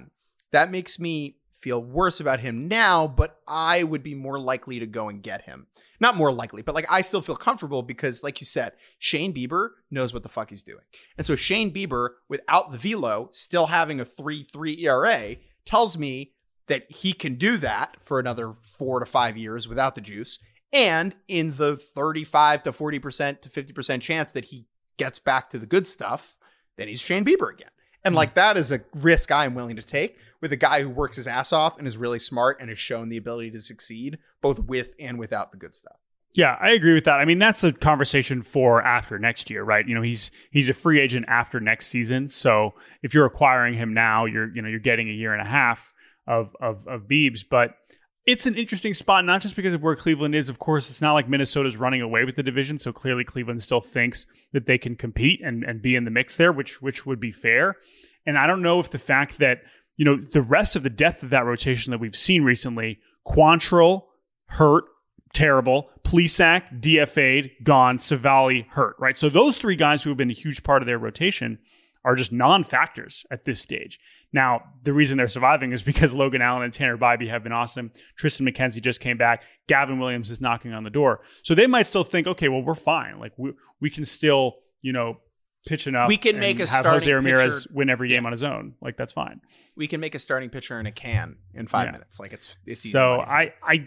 That makes me feel worse about him now, but I would be more likely to go and get him. Not more likely, but like I still feel comfortable because, like you said, Shane Bieber knows what the fuck he's doing. And so Shane Bieber, without the velo, still having a three three E R A, tells me that he can do that for another four to five years without the juice. And in the thirty-five to forty percent to fifty percent chance that he gets back to the good stuff, then he's Shane Bieber again. And like that is a risk I'm willing to take with a guy who works his ass off and is really smart and has shown the ability to succeed both with and without the good stuff. Yeah, I agree with that. I mean, that's a conversation for after next year, right? You know, he's he's a free agent after next season. So if you're acquiring him now, you're you know you're getting a year and a half of of of Biebs. But it's an interesting spot, not just because of where Cleveland is. Of course, it's not like Minnesota's running away with the division. So clearly Cleveland still thinks that they can compete and, and be in the mix there, which which would be fair. And I don't know if the fact that, you know, the rest of the depth of that rotation that we've seen recently, Quantrill, hurt, terrible, Plesac, D F A'd, gone, Savali, hurt, right? So those three guys who have been a huge part of their rotation are just non-factors at this stage. Now, the reason they're surviving is because Logan Allen and Tanner Bybee have been awesome. Tristan McKenzie just came back. Gavin Williams is knocking on the door. So they might still think, okay, well, we're fine. Like, we we can still, you know, pitch enough. We can make a have Jose starting Ramirez pitcher win every game yeah. on his own. Like, that's fine. We can make a starting pitcher in a can in five Yeah. minutes. Like it's it's easy. So money. I, I,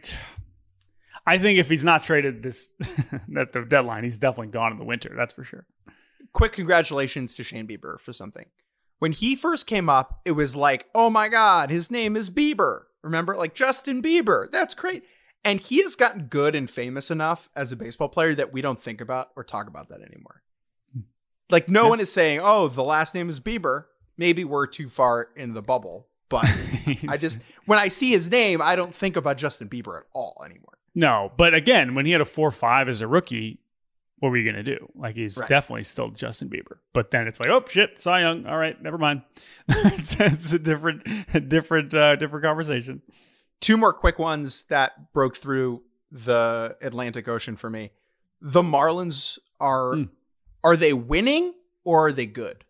I think if he's not traded this at the deadline, he's definitely gone in the winter. That's for sure. Quick congratulations to Shane Bieber for something. When he first came up, it was like, oh my God, his name is Bieber. Remember, like Justin Bieber. That's great. And he has gotten good and famous enough as a baseball player that we don't think about or talk about that anymore. Like no Yeah. one is saying, oh, the last name is Bieber. Maybe we're too far in the bubble. But I just, when I see his name, I don't think about Justin Bieber at all anymore. No, but again, when he had a four five as a rookie, what were you going to do? Like, he's Right. definitely still Justin Bieber. But then it's like, oh, shit, Cy Young. All right, never mind. it's, it's a different, a different, uh, different conversation. Two more quick ones that broke through the Atlantic Ocean for me. The Marlins are, Mm. are they winning or are they good?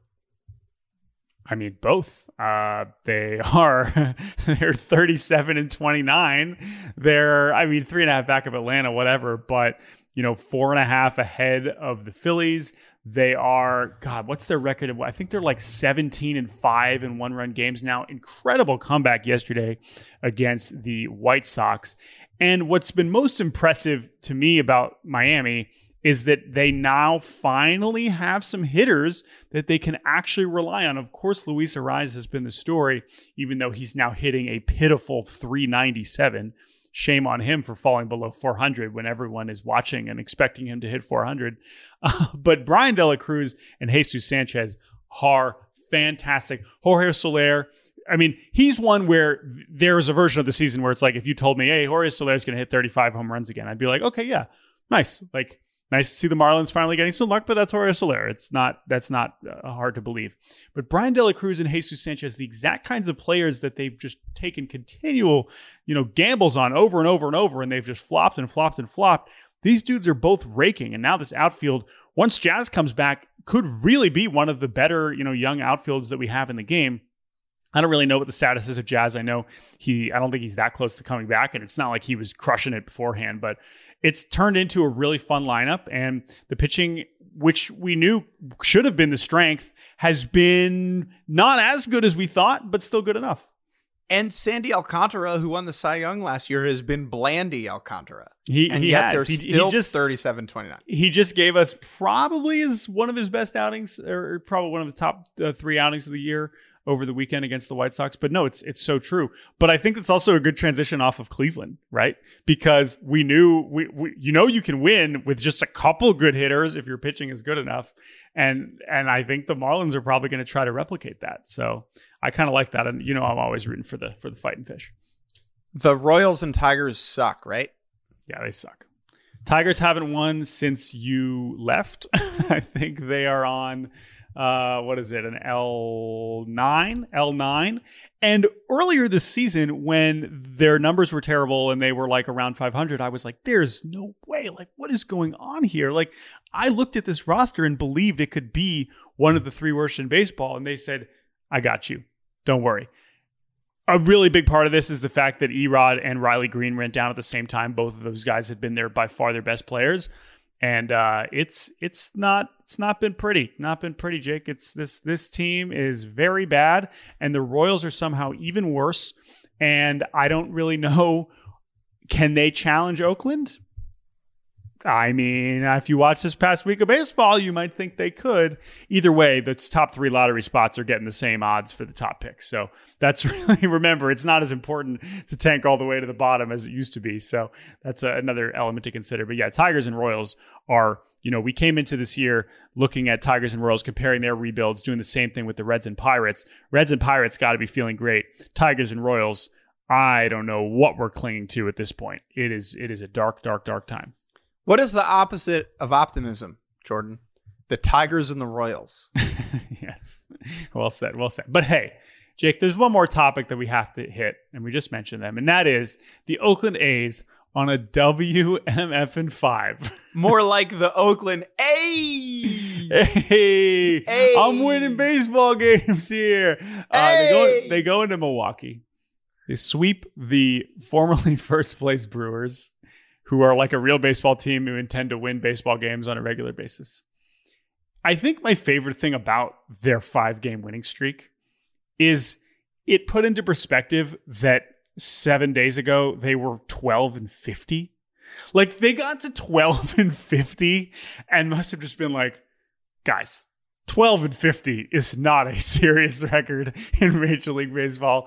I mean, both. Uh, they are, they're thirty-seven and twenty-nine. They're, I mean, three and a half back of Atlanta, whatever, but, you know, four and a half ahead of the Phillies. They are, God, what's their record? I think they're like seventeen and five in one run games now. Incredible comeback yesterday against the White Sox. And what's been most impressive to me about Miami is that they now finally have some hitters that they can actually rely on. Of course, Luis Arraez has been the story, even though he's now hitting a pitiful three ninety-seven. Shame on him for falling below four hundred when everyone is watching and expecting him to hit four hundred. Uh, but Brian De La Cruz and Jesus Sanchez are fantastic. Jorge Soler, I mean, he's one where there's a version of the season where it's like, if you told me, hey, Jorge Soler is going to hit thirty-five home runs again, I'd be like, okay, yeah, nice. Like, nice to see the Marlins finally getting some luck, but that's Jorge Soler. It's not, that's not uh, hard to believe. But Brian De La Cruz and Jesus Sanchez, the exact kinds of players that they've just taken continual, you know, gambles on over and over and over, and they've just flopped and flopped and flopped. These dudes are both raking, and now this outfield, once Jazz comes back, could really be one of the better, you know, young outfields that we have in the game. I don't really know what the status is of Jazz. I know he, I don't think he's that close to coming back, and it's not like he was crushing it beforehand, but it's turned into a really fun lineup, and the pitching, which we knew should have been the strength, has been not as good as we thought, but still good enough. And Sandy Alcantara, who won the Cy Young last year, has been Blandy Alcantara. He, and he yet has. they're He, still he just thirty-seven twenty-nine. He just gave us probably as one of his best outings, or probably one of the top uh, three outings of the year over the weekend against the White Sox. But no, it's it's so true. But I think it's also a good transition off of Cleveland, right? Because we knew, we, we you know you can win with just a couple good hitters if your pitching is good enough. And and I think the Marlins are probably going to try to replicate that. So I kind of like that. And you know I'm always rooting for the for the fighting fish. The Royals and Tigers suck, right? Yeah, they suck. Tigers haven't won since you left. I think they are on... Uh, what is it? An L nine, L nine. And earlier this season, when their numbers were terrible and they were like around five hundred, I was like, there's no way. Like, what is going on here? Like, I looked at this roster and believed it could be one of the three worst in baseball. And they said, I got you. Don't worry. A really big part of this is the fact that Erod and Riley Green went down at the same time. Both of those guys had been there by far their best players. And uh, it's it's not it's not been pretty. Not been pretty, Jake. It's this this team is very bad, and the Royals are somehow even worse. And I don't really know, can they challenge Oakland? I mean, if you watch this past week of baseball, you might think they could. Either way, the top three lottery spots are getting the same odds for the top picks. So that's really, remember, it's not as important to tank all the way to the bottom as it used to be. So that's a, another element to consider. But yeah, Tigers and Royals are, you know, we came into this year looking at Tigers and Royals, comparing their rebuilds, doing the same thing with the Reds and Pirates. Reds and Pirates got to be feeling great. Tigers and Royals, I don't know what we're clinging to at this point. It is, it is a dark, dark, dark time. What is the opposite of optimism, Jordan? The Tigers and the Royals. Yes. Well said. Well said. But hey, Jake, there's one more topic that we have to hit, and we just mentioned them, and that is the Oakland A's on a W M F and five. More like the Oakland A's. Hey, A's. I'm winning baseball games here. Uh, they, go, they go into Milwaukee. They sweep the formerly first place Brewers, who are like a real baseball team who intend to win baseball games on a regular basis. I think my favorite thing about their five-game winning streak is it put into perspective that seven days ago they were twelve and fifty. Like, they got to twelve and fifty and must have just been like, guys, twelve and fifty is not a serious record in Major League Baseball.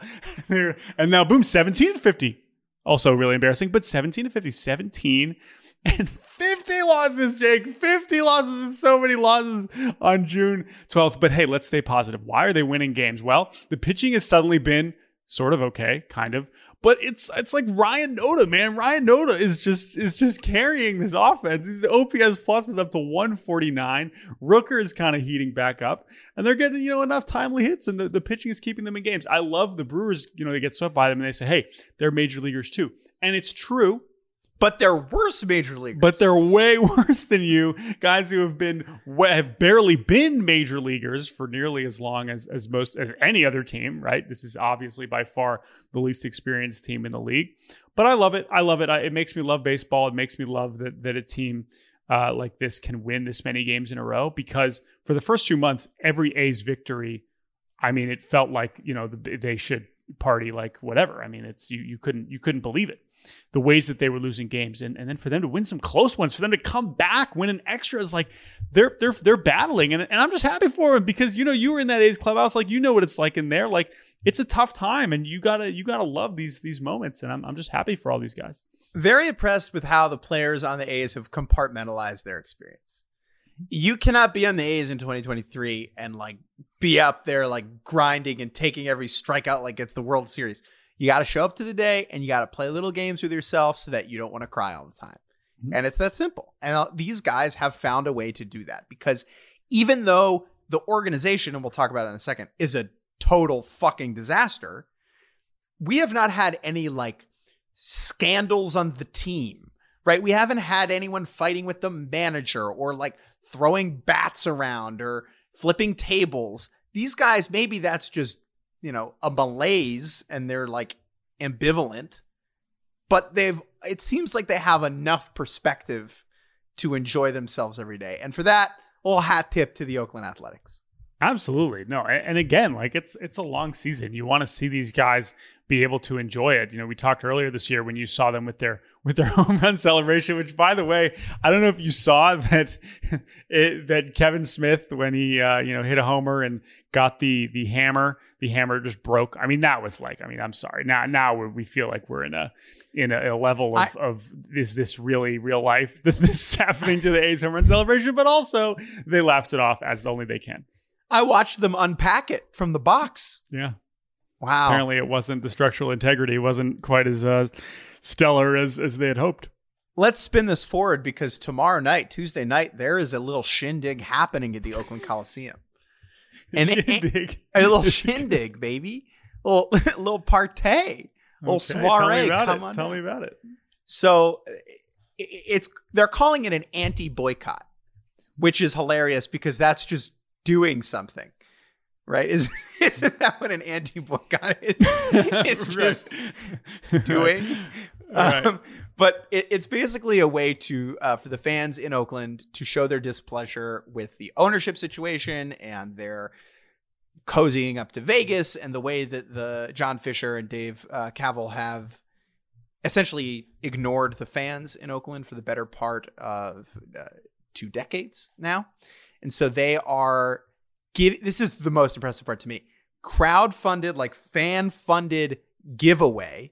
And now, boom, seventeen and fifty. Also really embarrassing, but seventeen to fifty, seventeen and fifty losses, Jake. fifty losses and so many losses on June twelfth. But hey, let's stay positive. Why are they winning games? Well, the pitching has suddenly been sort of okay, kind of. But it's it's like Ryan Noda, man. Ryan Noda is just is just carrying this offense. His O P S plus is up to one forty-nine. Rooker is kind of heating back up, and they're getting, you know, enough timely hits, and the, the pitching is keeping them in games. I love the Brewers. You know, they get swept by them, and they say, "Hey, they're major leaguers too," and it's true. But they're worse major leaguers. But they're way worse than you. Guys who have been have barely been major leaguers for nearly as long as, as most as any other team, right? This is obviously by far the least experienced team in the league. But I love it. I love it. I, it makes me love baseball. It makes me love that that a team uh, like this can win this many games in a row, because for the first two months, every A's victory, I mean, it felt like, you know, they should party like whatever. I mean, it's you you couldn't you couldn't believe it, the ways that they were losing games, and and then for them to win some close ones, for them to come back, win an extra, is like they're they're they're battling, and and I'm just happy for them, because you know you were in that A's clubhouse, like you know what it's like in there. Like, it's a tough time, and you gotta you gotta love these these moments, and I'm I'm just happy for all these guys. Very impressed with how the players on the A's have compartmentalized their experience. You cannot be on the A's in twenty twenty-three and like be up there like grinding and taking every strikeout like it's the World Series. You got to show up to the day, and you got to play little games with yourself so that you don't want to cry all the time. Mm-hmm. And it's that simple. And uh, these guys have found a way to do that, because even though the organization, and we'll talk about it in a second, is a total fucking disaster, we have not had any like scandals on the team. Right? We haven't had anyone fighting with the manager or like throwing bats around or flipping tables. These guys, maybe that's just, you know, a malaise and they're like ambivalent, but they've, it seems like they have enough perspective to enjoy themselves every day. And for that, a little hat tip to the Oakland Athletics. Absolutely. No. And again, like it's, it's a long season. You want to see these guys be able to enjoy it. You know, we talked earlier this year when you saw them with their, with their home run celebration, which, by the way, I don't know if you saw that, it, that Kevin Smith, when he, uh, you know, hit a homer and got the, the hammer, the hammer just broke. I mean, that was like, I mean, I'm sorry. Now, now we feel like we're in a, in a, a level of, I, of, is this really real life that this is happening to the A's home run celebration? But also they laughed it off as only they can. I watched them unpack it from the box. Yeah. Wow. Apparently it wasn't, the structural integrity wasn't quite as uh, stellar as, as they had hoped. Let's spin this forward, because tomorrow night, Tuesday night, there is a little shindig happening at the Oakland Coliseum. And shindig. It, a little shindig, baby. A little, a little partay. A little okay, soiree. Tell me about Come it. on Tell down. me about it. So it's they're calling it an anti-boycott, which is hilarious because that's just doing something. right? Is, isn't that what an anti-boycott is? It's just doing. Right. Um, but it, it's basically a way to uh, for the fans in Oakland to show their displeasure with the ownership situation and their cozying up to Vegas and the way that the John Fisher and Dave uh, Kaval have essentially ignored the fans in Oakland for the better part of uh, two decades now. And so they are giving, this is the most impressive part to me, crowd-funded, like fan-funded giveaway.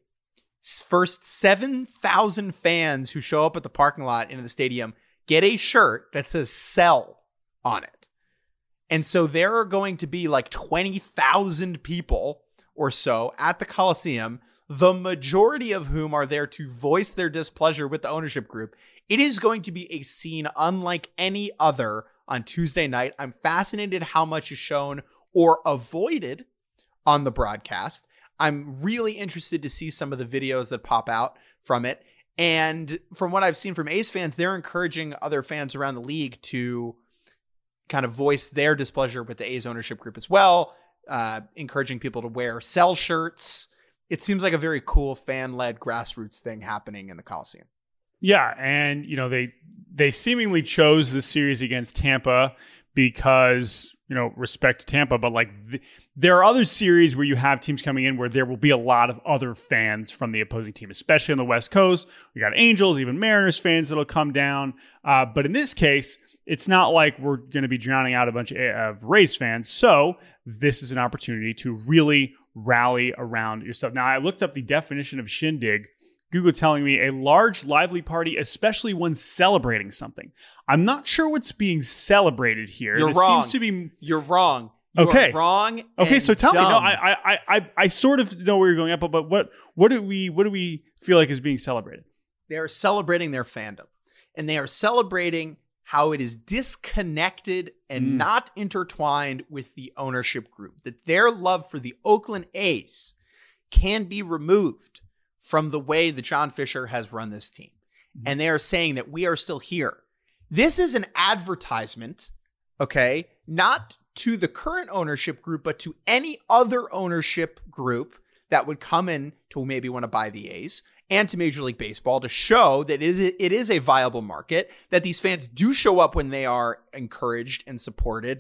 First seven thousand fans who show up at the parking lot into the stadium get a shirt that says sell on it. And so there are going to be like twenty thousand people or so at the Coliseum, the majority of whom are there to voice their displeasure with the ownership group. It is going to be a scene unlike any other on Tuesday night. I'm fascinated how much is shown or avoided on the broadcast. I'm really interested to see some of the videos that pop out from it. And from what I've seen from A's fans, they're encouraging other fans around the league to kind of voice their displeasure with the A's ownership group as well, uh, encouraging people to wear sell shirts. It seems like a very cool fan-led grassroots thing happening in the Coliseum. Yeah, and you know they they seemingly chose this series against Tampa because, you know, respect to Tampa, but like th- there are other series where you have teams coming in where there will be a lot of other fans from the opposing team, especially on the West Coast. We got Angels, even Mariners fans that'll come down. Uh, but in this case, it's not like we're going to be drowning out a bunch of, of Rays fans. So this is an opportunity to really rally around yourself. Now, I looked up the definition of shindig. Google telling me a large, lively party, especially when celebrating something. I'm not sure what's being celebrated here. You're this wrong. Seems to be... You're wrong. You okay. are wrong. Okay, so tell dumb. me. No, I, I, I, I sort of know where you're going up, but what, what do we, what do we feel like is being celebrated? They are celebrating their fandom, and they are celebrating how it is disconnected and Mm. not intertwined with the ownership group. That their love for the Oakland A's can be removed from the way that John Fisher has run this team. And they are saying that we are still here. This is an advertisement, okay, not to the current ownership group, but to any other ownership group that would come in to maybe want to buy the A's, and to Major League Baseball to show that it is, it is a viable market, that these fans do show up when they are encouraged and supported.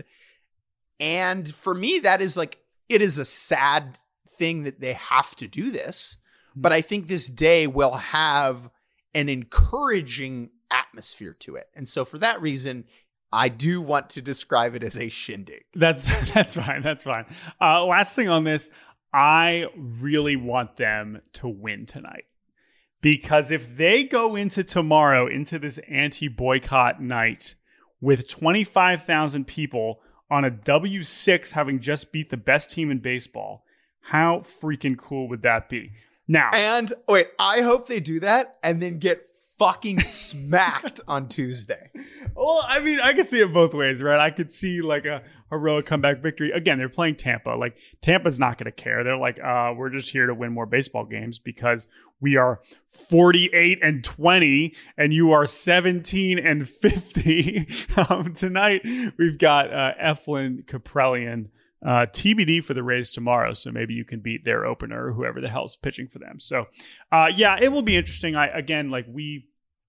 And for me, that is like, it is a sad thing that they have to do this. But I think this day will have an encouraging atmosphere to it. And so for that reason, I do want to describe it as a shindig. That's that's fine. That's fine. Uh, last thing on this, I really want them to win tonight. Because if they go into tomorrow, into this anti-boycott night with twenty-five thousand people on a W six having just beat the best team in baseball, how freaking cool would that be? Now, and wait, I hope they do that and then get fucking smacked on Tuesday. Well, I mean, I could see it both ways, right? I could see like a heroic comeback victory. Again, they're playing Tampa. Like, Tampa's not going to care. They're like, uh, we're just here to win more baseball games because we are forty-eight and twenty and you are seventeen and fifty. um, tonight, we've got uh, Eflin Kaprelian. Uh, T B D for the Rays tomorrow, so maybe you can beat their opener or whoever the hell's pitching for them. So, uh, yeah, it will be interesting. I again, like we,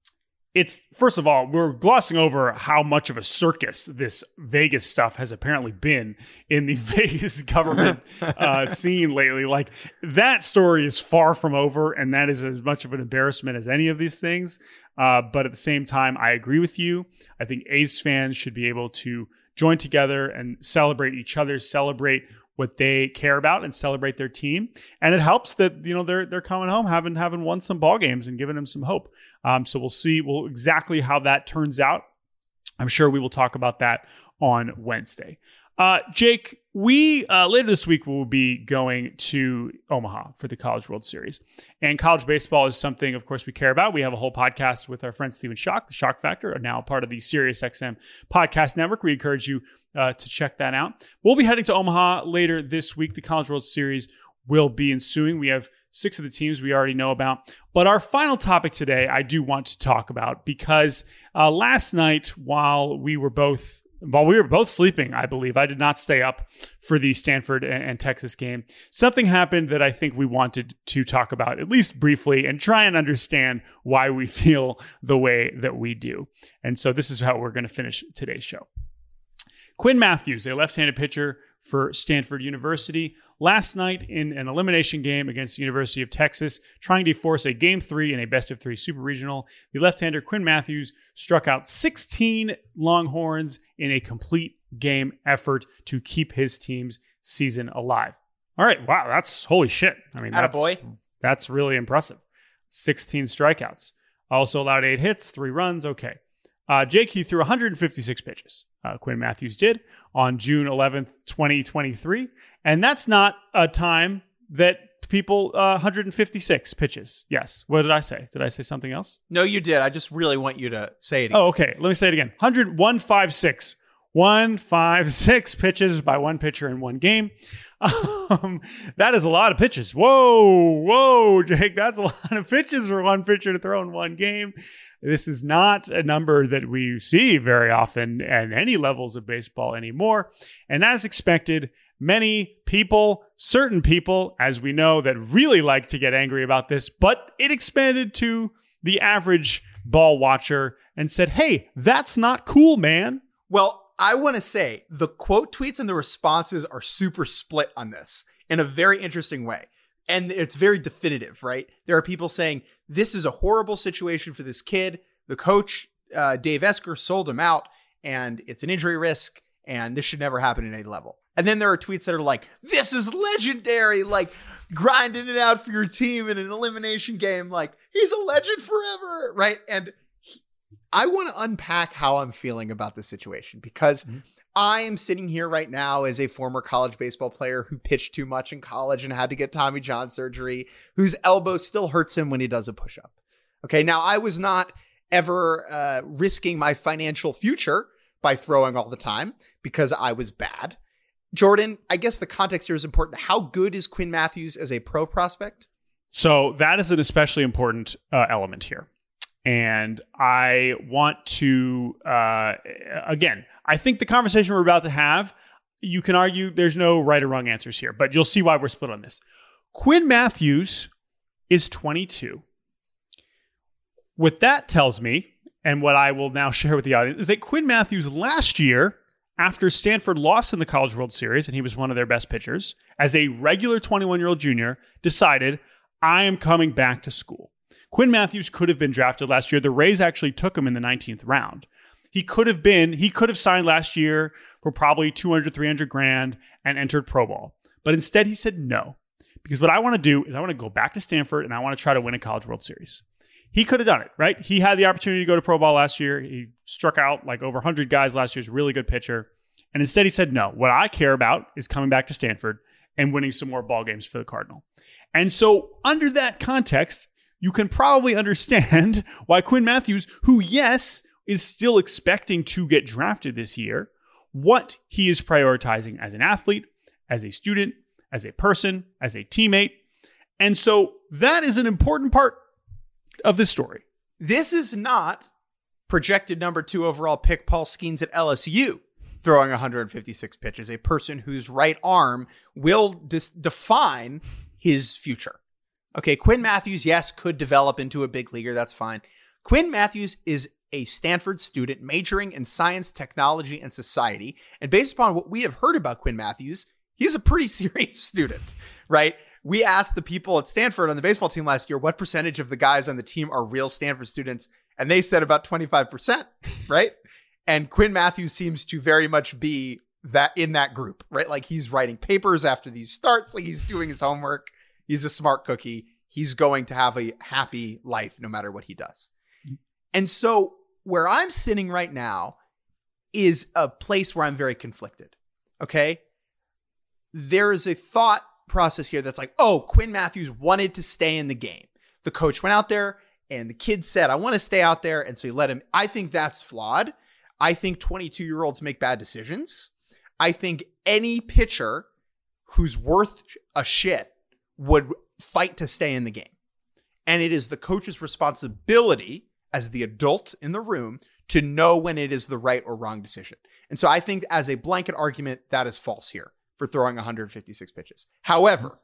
it's first of all, we're glossing over how much of a circus this Vegas stuff has apparently been in the Vegas government uh, scene lately. Like, that story is far from over, and that is as much of an embarrassment as any of these things. Uh, but at the same time, I agree with you. I think A's fans should be able to join together and celebrate each other, celebrate what they care about, and celebrate their team. And it helps that, you know, they're they're coming home having having won some ball games and giving them some hope. Um, so we'll see well exactly how that turns out. I'm sure we will talk about that on Wednesday. Uh, Jake, we uh, later this week will be going to Omaha for the College World Series. And college baseball is something, of course, we care about. We have a whole podcast with our friend Stephen Schock, the Shock Factor, are now part of the SiriusXM podcast network. We encourage you uh, to check that out. We'll be heading to Omaha later this week. The College World Series will be ensuing. We have six of the teams we already know about. But our final topic today, I do want to talk about because uh, last night, while we were both while we were both sleeping, I believe. I did not stay up for the Stanford and, and Texas game. Something happened that I think we wanted to talk about, at least briefly, and try and understand why we feel the way that we do. And so this is how we're going to finish today's show. Quinn Matthews, a left-handed pitcher for Stanford University, last night in an elimination game against the University of Texas, trying to force a game three in a best of three super regional. The left-hander Quinn Matthews struck out sixteen Longhorns in a complete game effort to keep his team's season alive. All right. Wow. That's holy shit. I mean, that's, Attaboy. that's really impressive. sixteen strikeouts. Also allowed eight hits, three runs. Okay. Uh, Jake, he threw one hundred fifty-six pitches. Uh, Quinn Matthews did on June eleventh, twenty twenty-three. And that's not a time that people, uh, one hundred fifty-six pitches. Yes. What did I say? Did I say something else? No, you did. I just really want you to say it again. Oh, okay. Let me say it again. one hundred, one fifty-six. one fifty-six pitches by one pitcher in one game. Um, that is a lot of pitches. Whoa, whoa, Jake. That's a lot of pitches for one pitcher to throw in one game. This is not a number that we see very often at any levels of baseball anymore. And as expected, many people, certain people, as we know, that really like to get angry about this, but it expanded to the average ball watcher and said, hey, that's not cool, man. Well, I want to say the quote tweets and the responses are super split on this in a very interesting way. And it's very definitive, right? There are people saying this is a horrible situation for this kid. The coach, uh, Dave Esker, sold him out and it's an injury risk and this should never happen at any level. And then there are tweets that are like, this is legendary, like grinding it out for your team in an elimination game. Like he's a legend forever, right? And I want to unpack how I'm feeling about this situation because mm-hmm. I am sitting here right now as a former college baseball player who pitched too much in college and had to get Tommy John surgery, whose elbow still hurts him when he does a push-up. Okay, now I was not ever uh, risking my financial future by throwing all the time because I was bad. Jordan, I guess the context here is important. How good is Quinn Matthews as a pro prospect? So that is an especially important uh, element here. And I want to, uh, again, I think the conversation we're about to have, you can argue there's no right or wrong answers here, but you'll see why we're split on this. Quinn Matthews is twenty-two. What that tells me, and what I will now share with the audience, is that Quinn Matthews last year, after Stanford lost in the College World Series, and he was one of their best pitchers, as a regular twenty-one-year-old junior, decided, I am coming back to school. Quinn Matthews could have been drafted last year. The Rays actually took him in the nineteenth round. He could have been, he could have signed last year for probably two hundred, three hundred grand and entered pro ball. But instead he said no, because what I want to do is I want to go back to Stanford and I want to try to win a College World Series. He could have done it, right? He had the opportunity to go to pro ball last year. He struck out like over one hundred guys last year. He's a really good pitcher. And instead he said, no, what I care about is coming back to Stanford and winning some more ball games for the Cardinal. And so under that context, you can probably understand why Quinn Matthews, who, yes, is still expecting to get drafted this year, what he is prioritizing as an athlete, as a student, as a person, as a teammate. And so that is an important part of this story. This is not projected number two overall pick Paul Skeens at L S U throwing one hundred fifty-six pitches, a person whose right arm will dis- define his future. Okay, Quinn Matthews, yes, could develop into a big leaguer. That's fine. Quinn Matthews is a Stanford student majoring in science, technology, and society. And based upon what we have heard about Quinn Matthews, he's a pretty serious student, right? We asked the people at Stanford on the baseball team last year, what percentage of the guys on the team are real Stanford students? And they said about twenty-five percent, right? And Quinn Matthews seems to very much be that in that group, right? Like he's writing papers after these starts, like he's doing his homework. He's a smart cookie. He's going to have a happy life no matter what he does. And so where I'm sitting right now is a place where I'm very conflicted. Okay. There is a thought process here that's like, oh, Quinn Matthews wanted to stay in the game. The coach went out there and the kid said, I want to stay out there. And so he let him. I think that's flawed. I think twenty-two year olds make bad decisions. I think any pitcher who's worth a shit would fight to stay in the game. And it is the coach's responsibility as the adult in the room to know when it is the right or wrong decision. And so I think as a blanket argument, that is false here for throwing one hundred fifty-six pitches. However,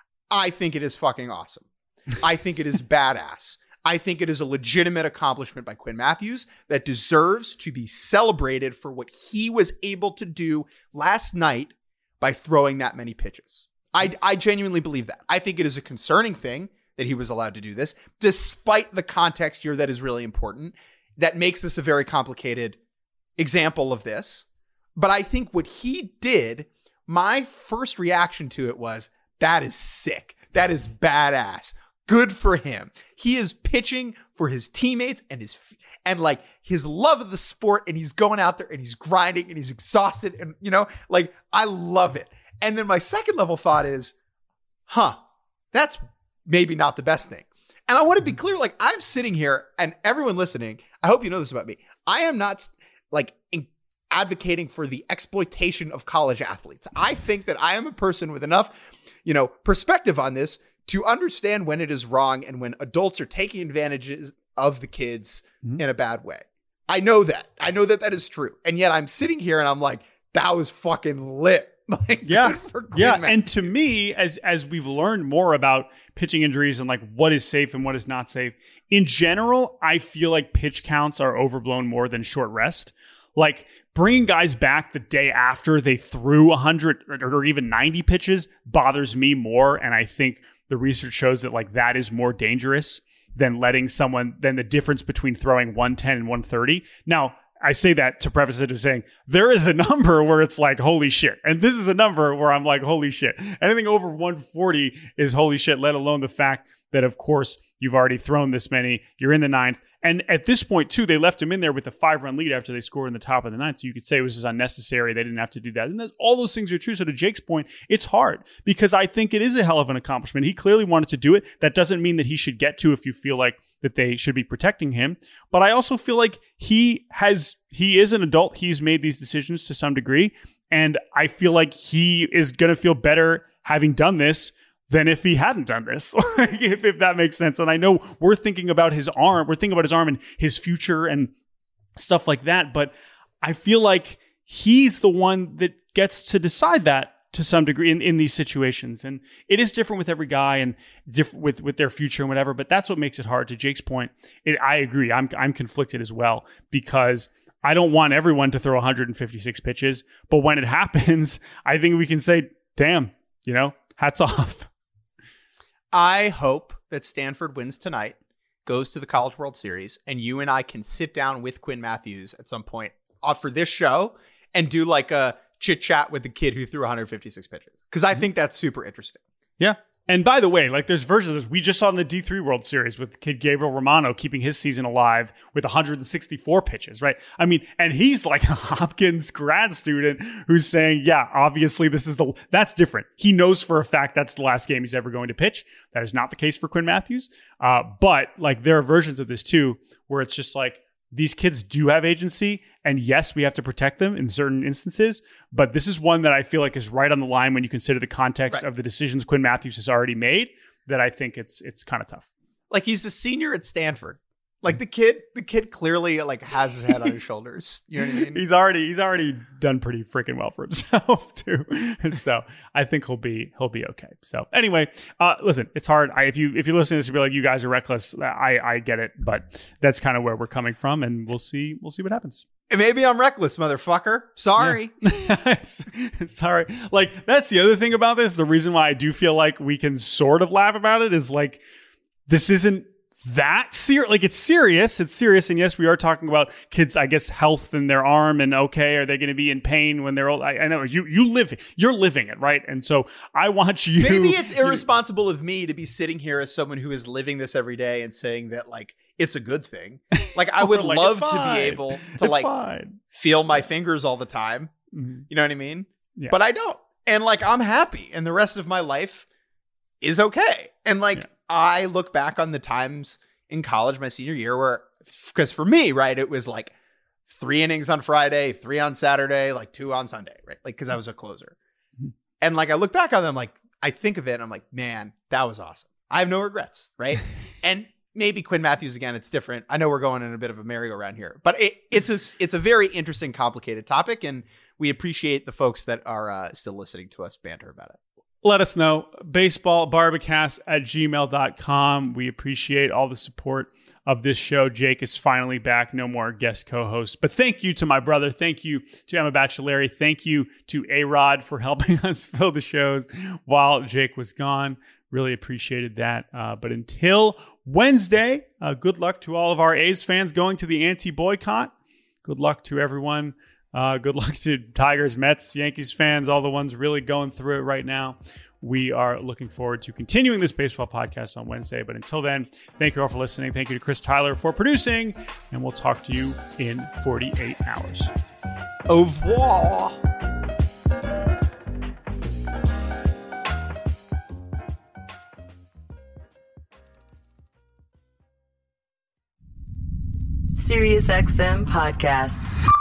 I think it is fucking awesome. I think it is badass. I think it is a legitimate accomplishment by Quinn Matthews that deserves to be celebrated for what he was able to do last night by throwing that many pitches. I, I genuinely believe that. I think it is a concerning thing that he was allowed to do this, despite the context here that is really important, that makes this a very complicated example of this. But I think what he did, my first reaction to it was, that is sick. That is badass. Good for him. He is pitching for his teammates and his, and like his love of the sport. And he's going out there and he's grinding and he's exhausted. And, you know, like, I love it. And then my second level thought is, huh, that's maybe not the best thing. And I want to be clear, like, I'm sitting here and everyone listening, I hope you know this about me. I am not like in- advocating for the exploitation of college athletes. I think that I am a person with enough, you know, perspective on this to understand when it is wrong and when adults are taking advantages of the kids mm-hmm. in a bad way. I know that. I know that that is true. And yet I'm sitting here and I'm like, that was fucking lit. Like, yeah. Good for Quinn yeah. Matthews. And to me, as, as we've learned more about pitching injuries and like what is safe and what is not safe, in general, I feel like pitch counts are overblown more than short rest. Like bringing guys back the day after they threw one hundred or even ninety pitches bothers me more. And I think the research shows that like that is more dangerous than letting someone, than the difference between throwing one ten and one thirty. Now, I say that to preface it to saying there is a number where it's like, holy shit. And this is a number where I'm like, holy shit. Anything over one forty is holy shit, let alone the fact that, of course, you've already thrown this many. You're in the ninth. And at this point, too, they left him in there with a five-run lead after they scored in the top of the ninth. So you could say it was just unnecessary. They didn't have to do that. And that's, all those things are true. So to Jake's point, it's hard because I think it is a hell of an accomplishment. He clearly wanted to do it. That doesn't mean that he should get to if you feel like that they should be protecting him. But I also feel like he has, he is an adult. He's made these decisions to some degree. And I feel like he is going to feel better having done this than if he hadn't done this, if, if that makes sense. And I know we're thinking about his arm, we're thinking about his arm and his future and stuff like that. But I feel like he's the one that gets to decide that to some degree in, in these situations. And it is different with every guy and different with, with their future and whatever. But that's what makes it hard. To Jake's point, it, I agree. I'm I'm conflicted as well because I don't want everyone to throw one hundred fifty-six pitches. But when it happens, I think we can say, damn, you know, hats off. I hope that Stanford wins tonight, goes to the College World Series, and you and I can sit down with Quinn Matthews at some point for this show and do like a chit chat with the kid who threw one hundred fifty-six pitches. Because I think that's super interesting. Yeah. And by the way, like there's versions of this. We just saw in the D three World Series with kid Gabriel Romano keeping his season alive with one hundred sixty-four pitches, right? I mean, and he's like a Hopkins grad student who's saying, yeah, obviously this is the, that's different. He knows for a fact that's the last game he's ever going to pitch. That is not the case for Quinn Matthews. Uh, but like there are versions of this too, where it's just like, these kids do have agency, and yes, we have to protect them in certain instances, but this is one that I feel like is right on the line when you consider the context right. of the decisions Quinn Matthews has already made, that I think it's it's kind of tough. Like he's a senior at Stanford. Like the kid, the kid clearly like has his head on his shoulders. You know what I mean? He's already he's already done pretty freaking well for himself too. So I think he'll be he'll be okay. So anyway, uh, listen, it's hard. I, if you if you listen to this, you'll be like, you guys are reckless. I I get it, but that's kind of where we're coming from, and we'll see we'll see what happens. Maybe I'm reckless, motherfucker. Sorry. Yeah. Sorry. Like that's the other thing about this. The reason why I do feel like we can sort of laugh about it is like this isn't that serious. Like it's serious. It's serious. And yes, we are talking about kids, I guess, health in their arm and okay, are they going to be in pain when they're old? I, I know you, you live, you're living it. Right. And so I want you. Maybe it's irresponsible of me to be sitting here as someone who is living this every day and saying that like, it's a good thing. Like I would like, love to be able to it's like fine. feel my fingers all the time. Mm-hmm. You know what I mean? Yeah. But I don't. And like, I'm happy and the rest of my life is okay. And like, yeah. I look back on the times in college, my senior year, where, because for me, right, it was like three innings on Friday, three on Saturday, like two on Sunday, right? Like, because I was a closer. Mm-hmm. And like, I look back on them, like, I think of it and I'm like, man, that was awesome. I have no regrets, right? And maybe Quinn Matthews again. It's different. I know we're going in a bit of a merry-go-round here, but it, it's a it's a very interesting, complicated topic, and we appreciate the folks that are uh, still listening to us banter about it. Let us know. baseballbarbacast at gmail dot com. We appreciate all the support of this show. Jake is finally back. No more guest co-hosts. But thank you to my brother. Thank you to Emma Bachelari. Thank you to A-Rod for helping us fill the shows while Jake was gone. Really appreciated that. Uh, but until Wednesday, uh, good luck to all of our A's fans going to the anti-boycott. Good luck to everyone. Uh, good luck to Tigers, Mets, Yankees fans, all the ones really going through it right now. We are looking forward to continuing this baseball podcast on Wednesday. But until then, thank you all for listening. Thank you to Chris Tyler for producing, and we'll talk to you in forty-eight hours. Au revoir. SiriusXM Podcasts.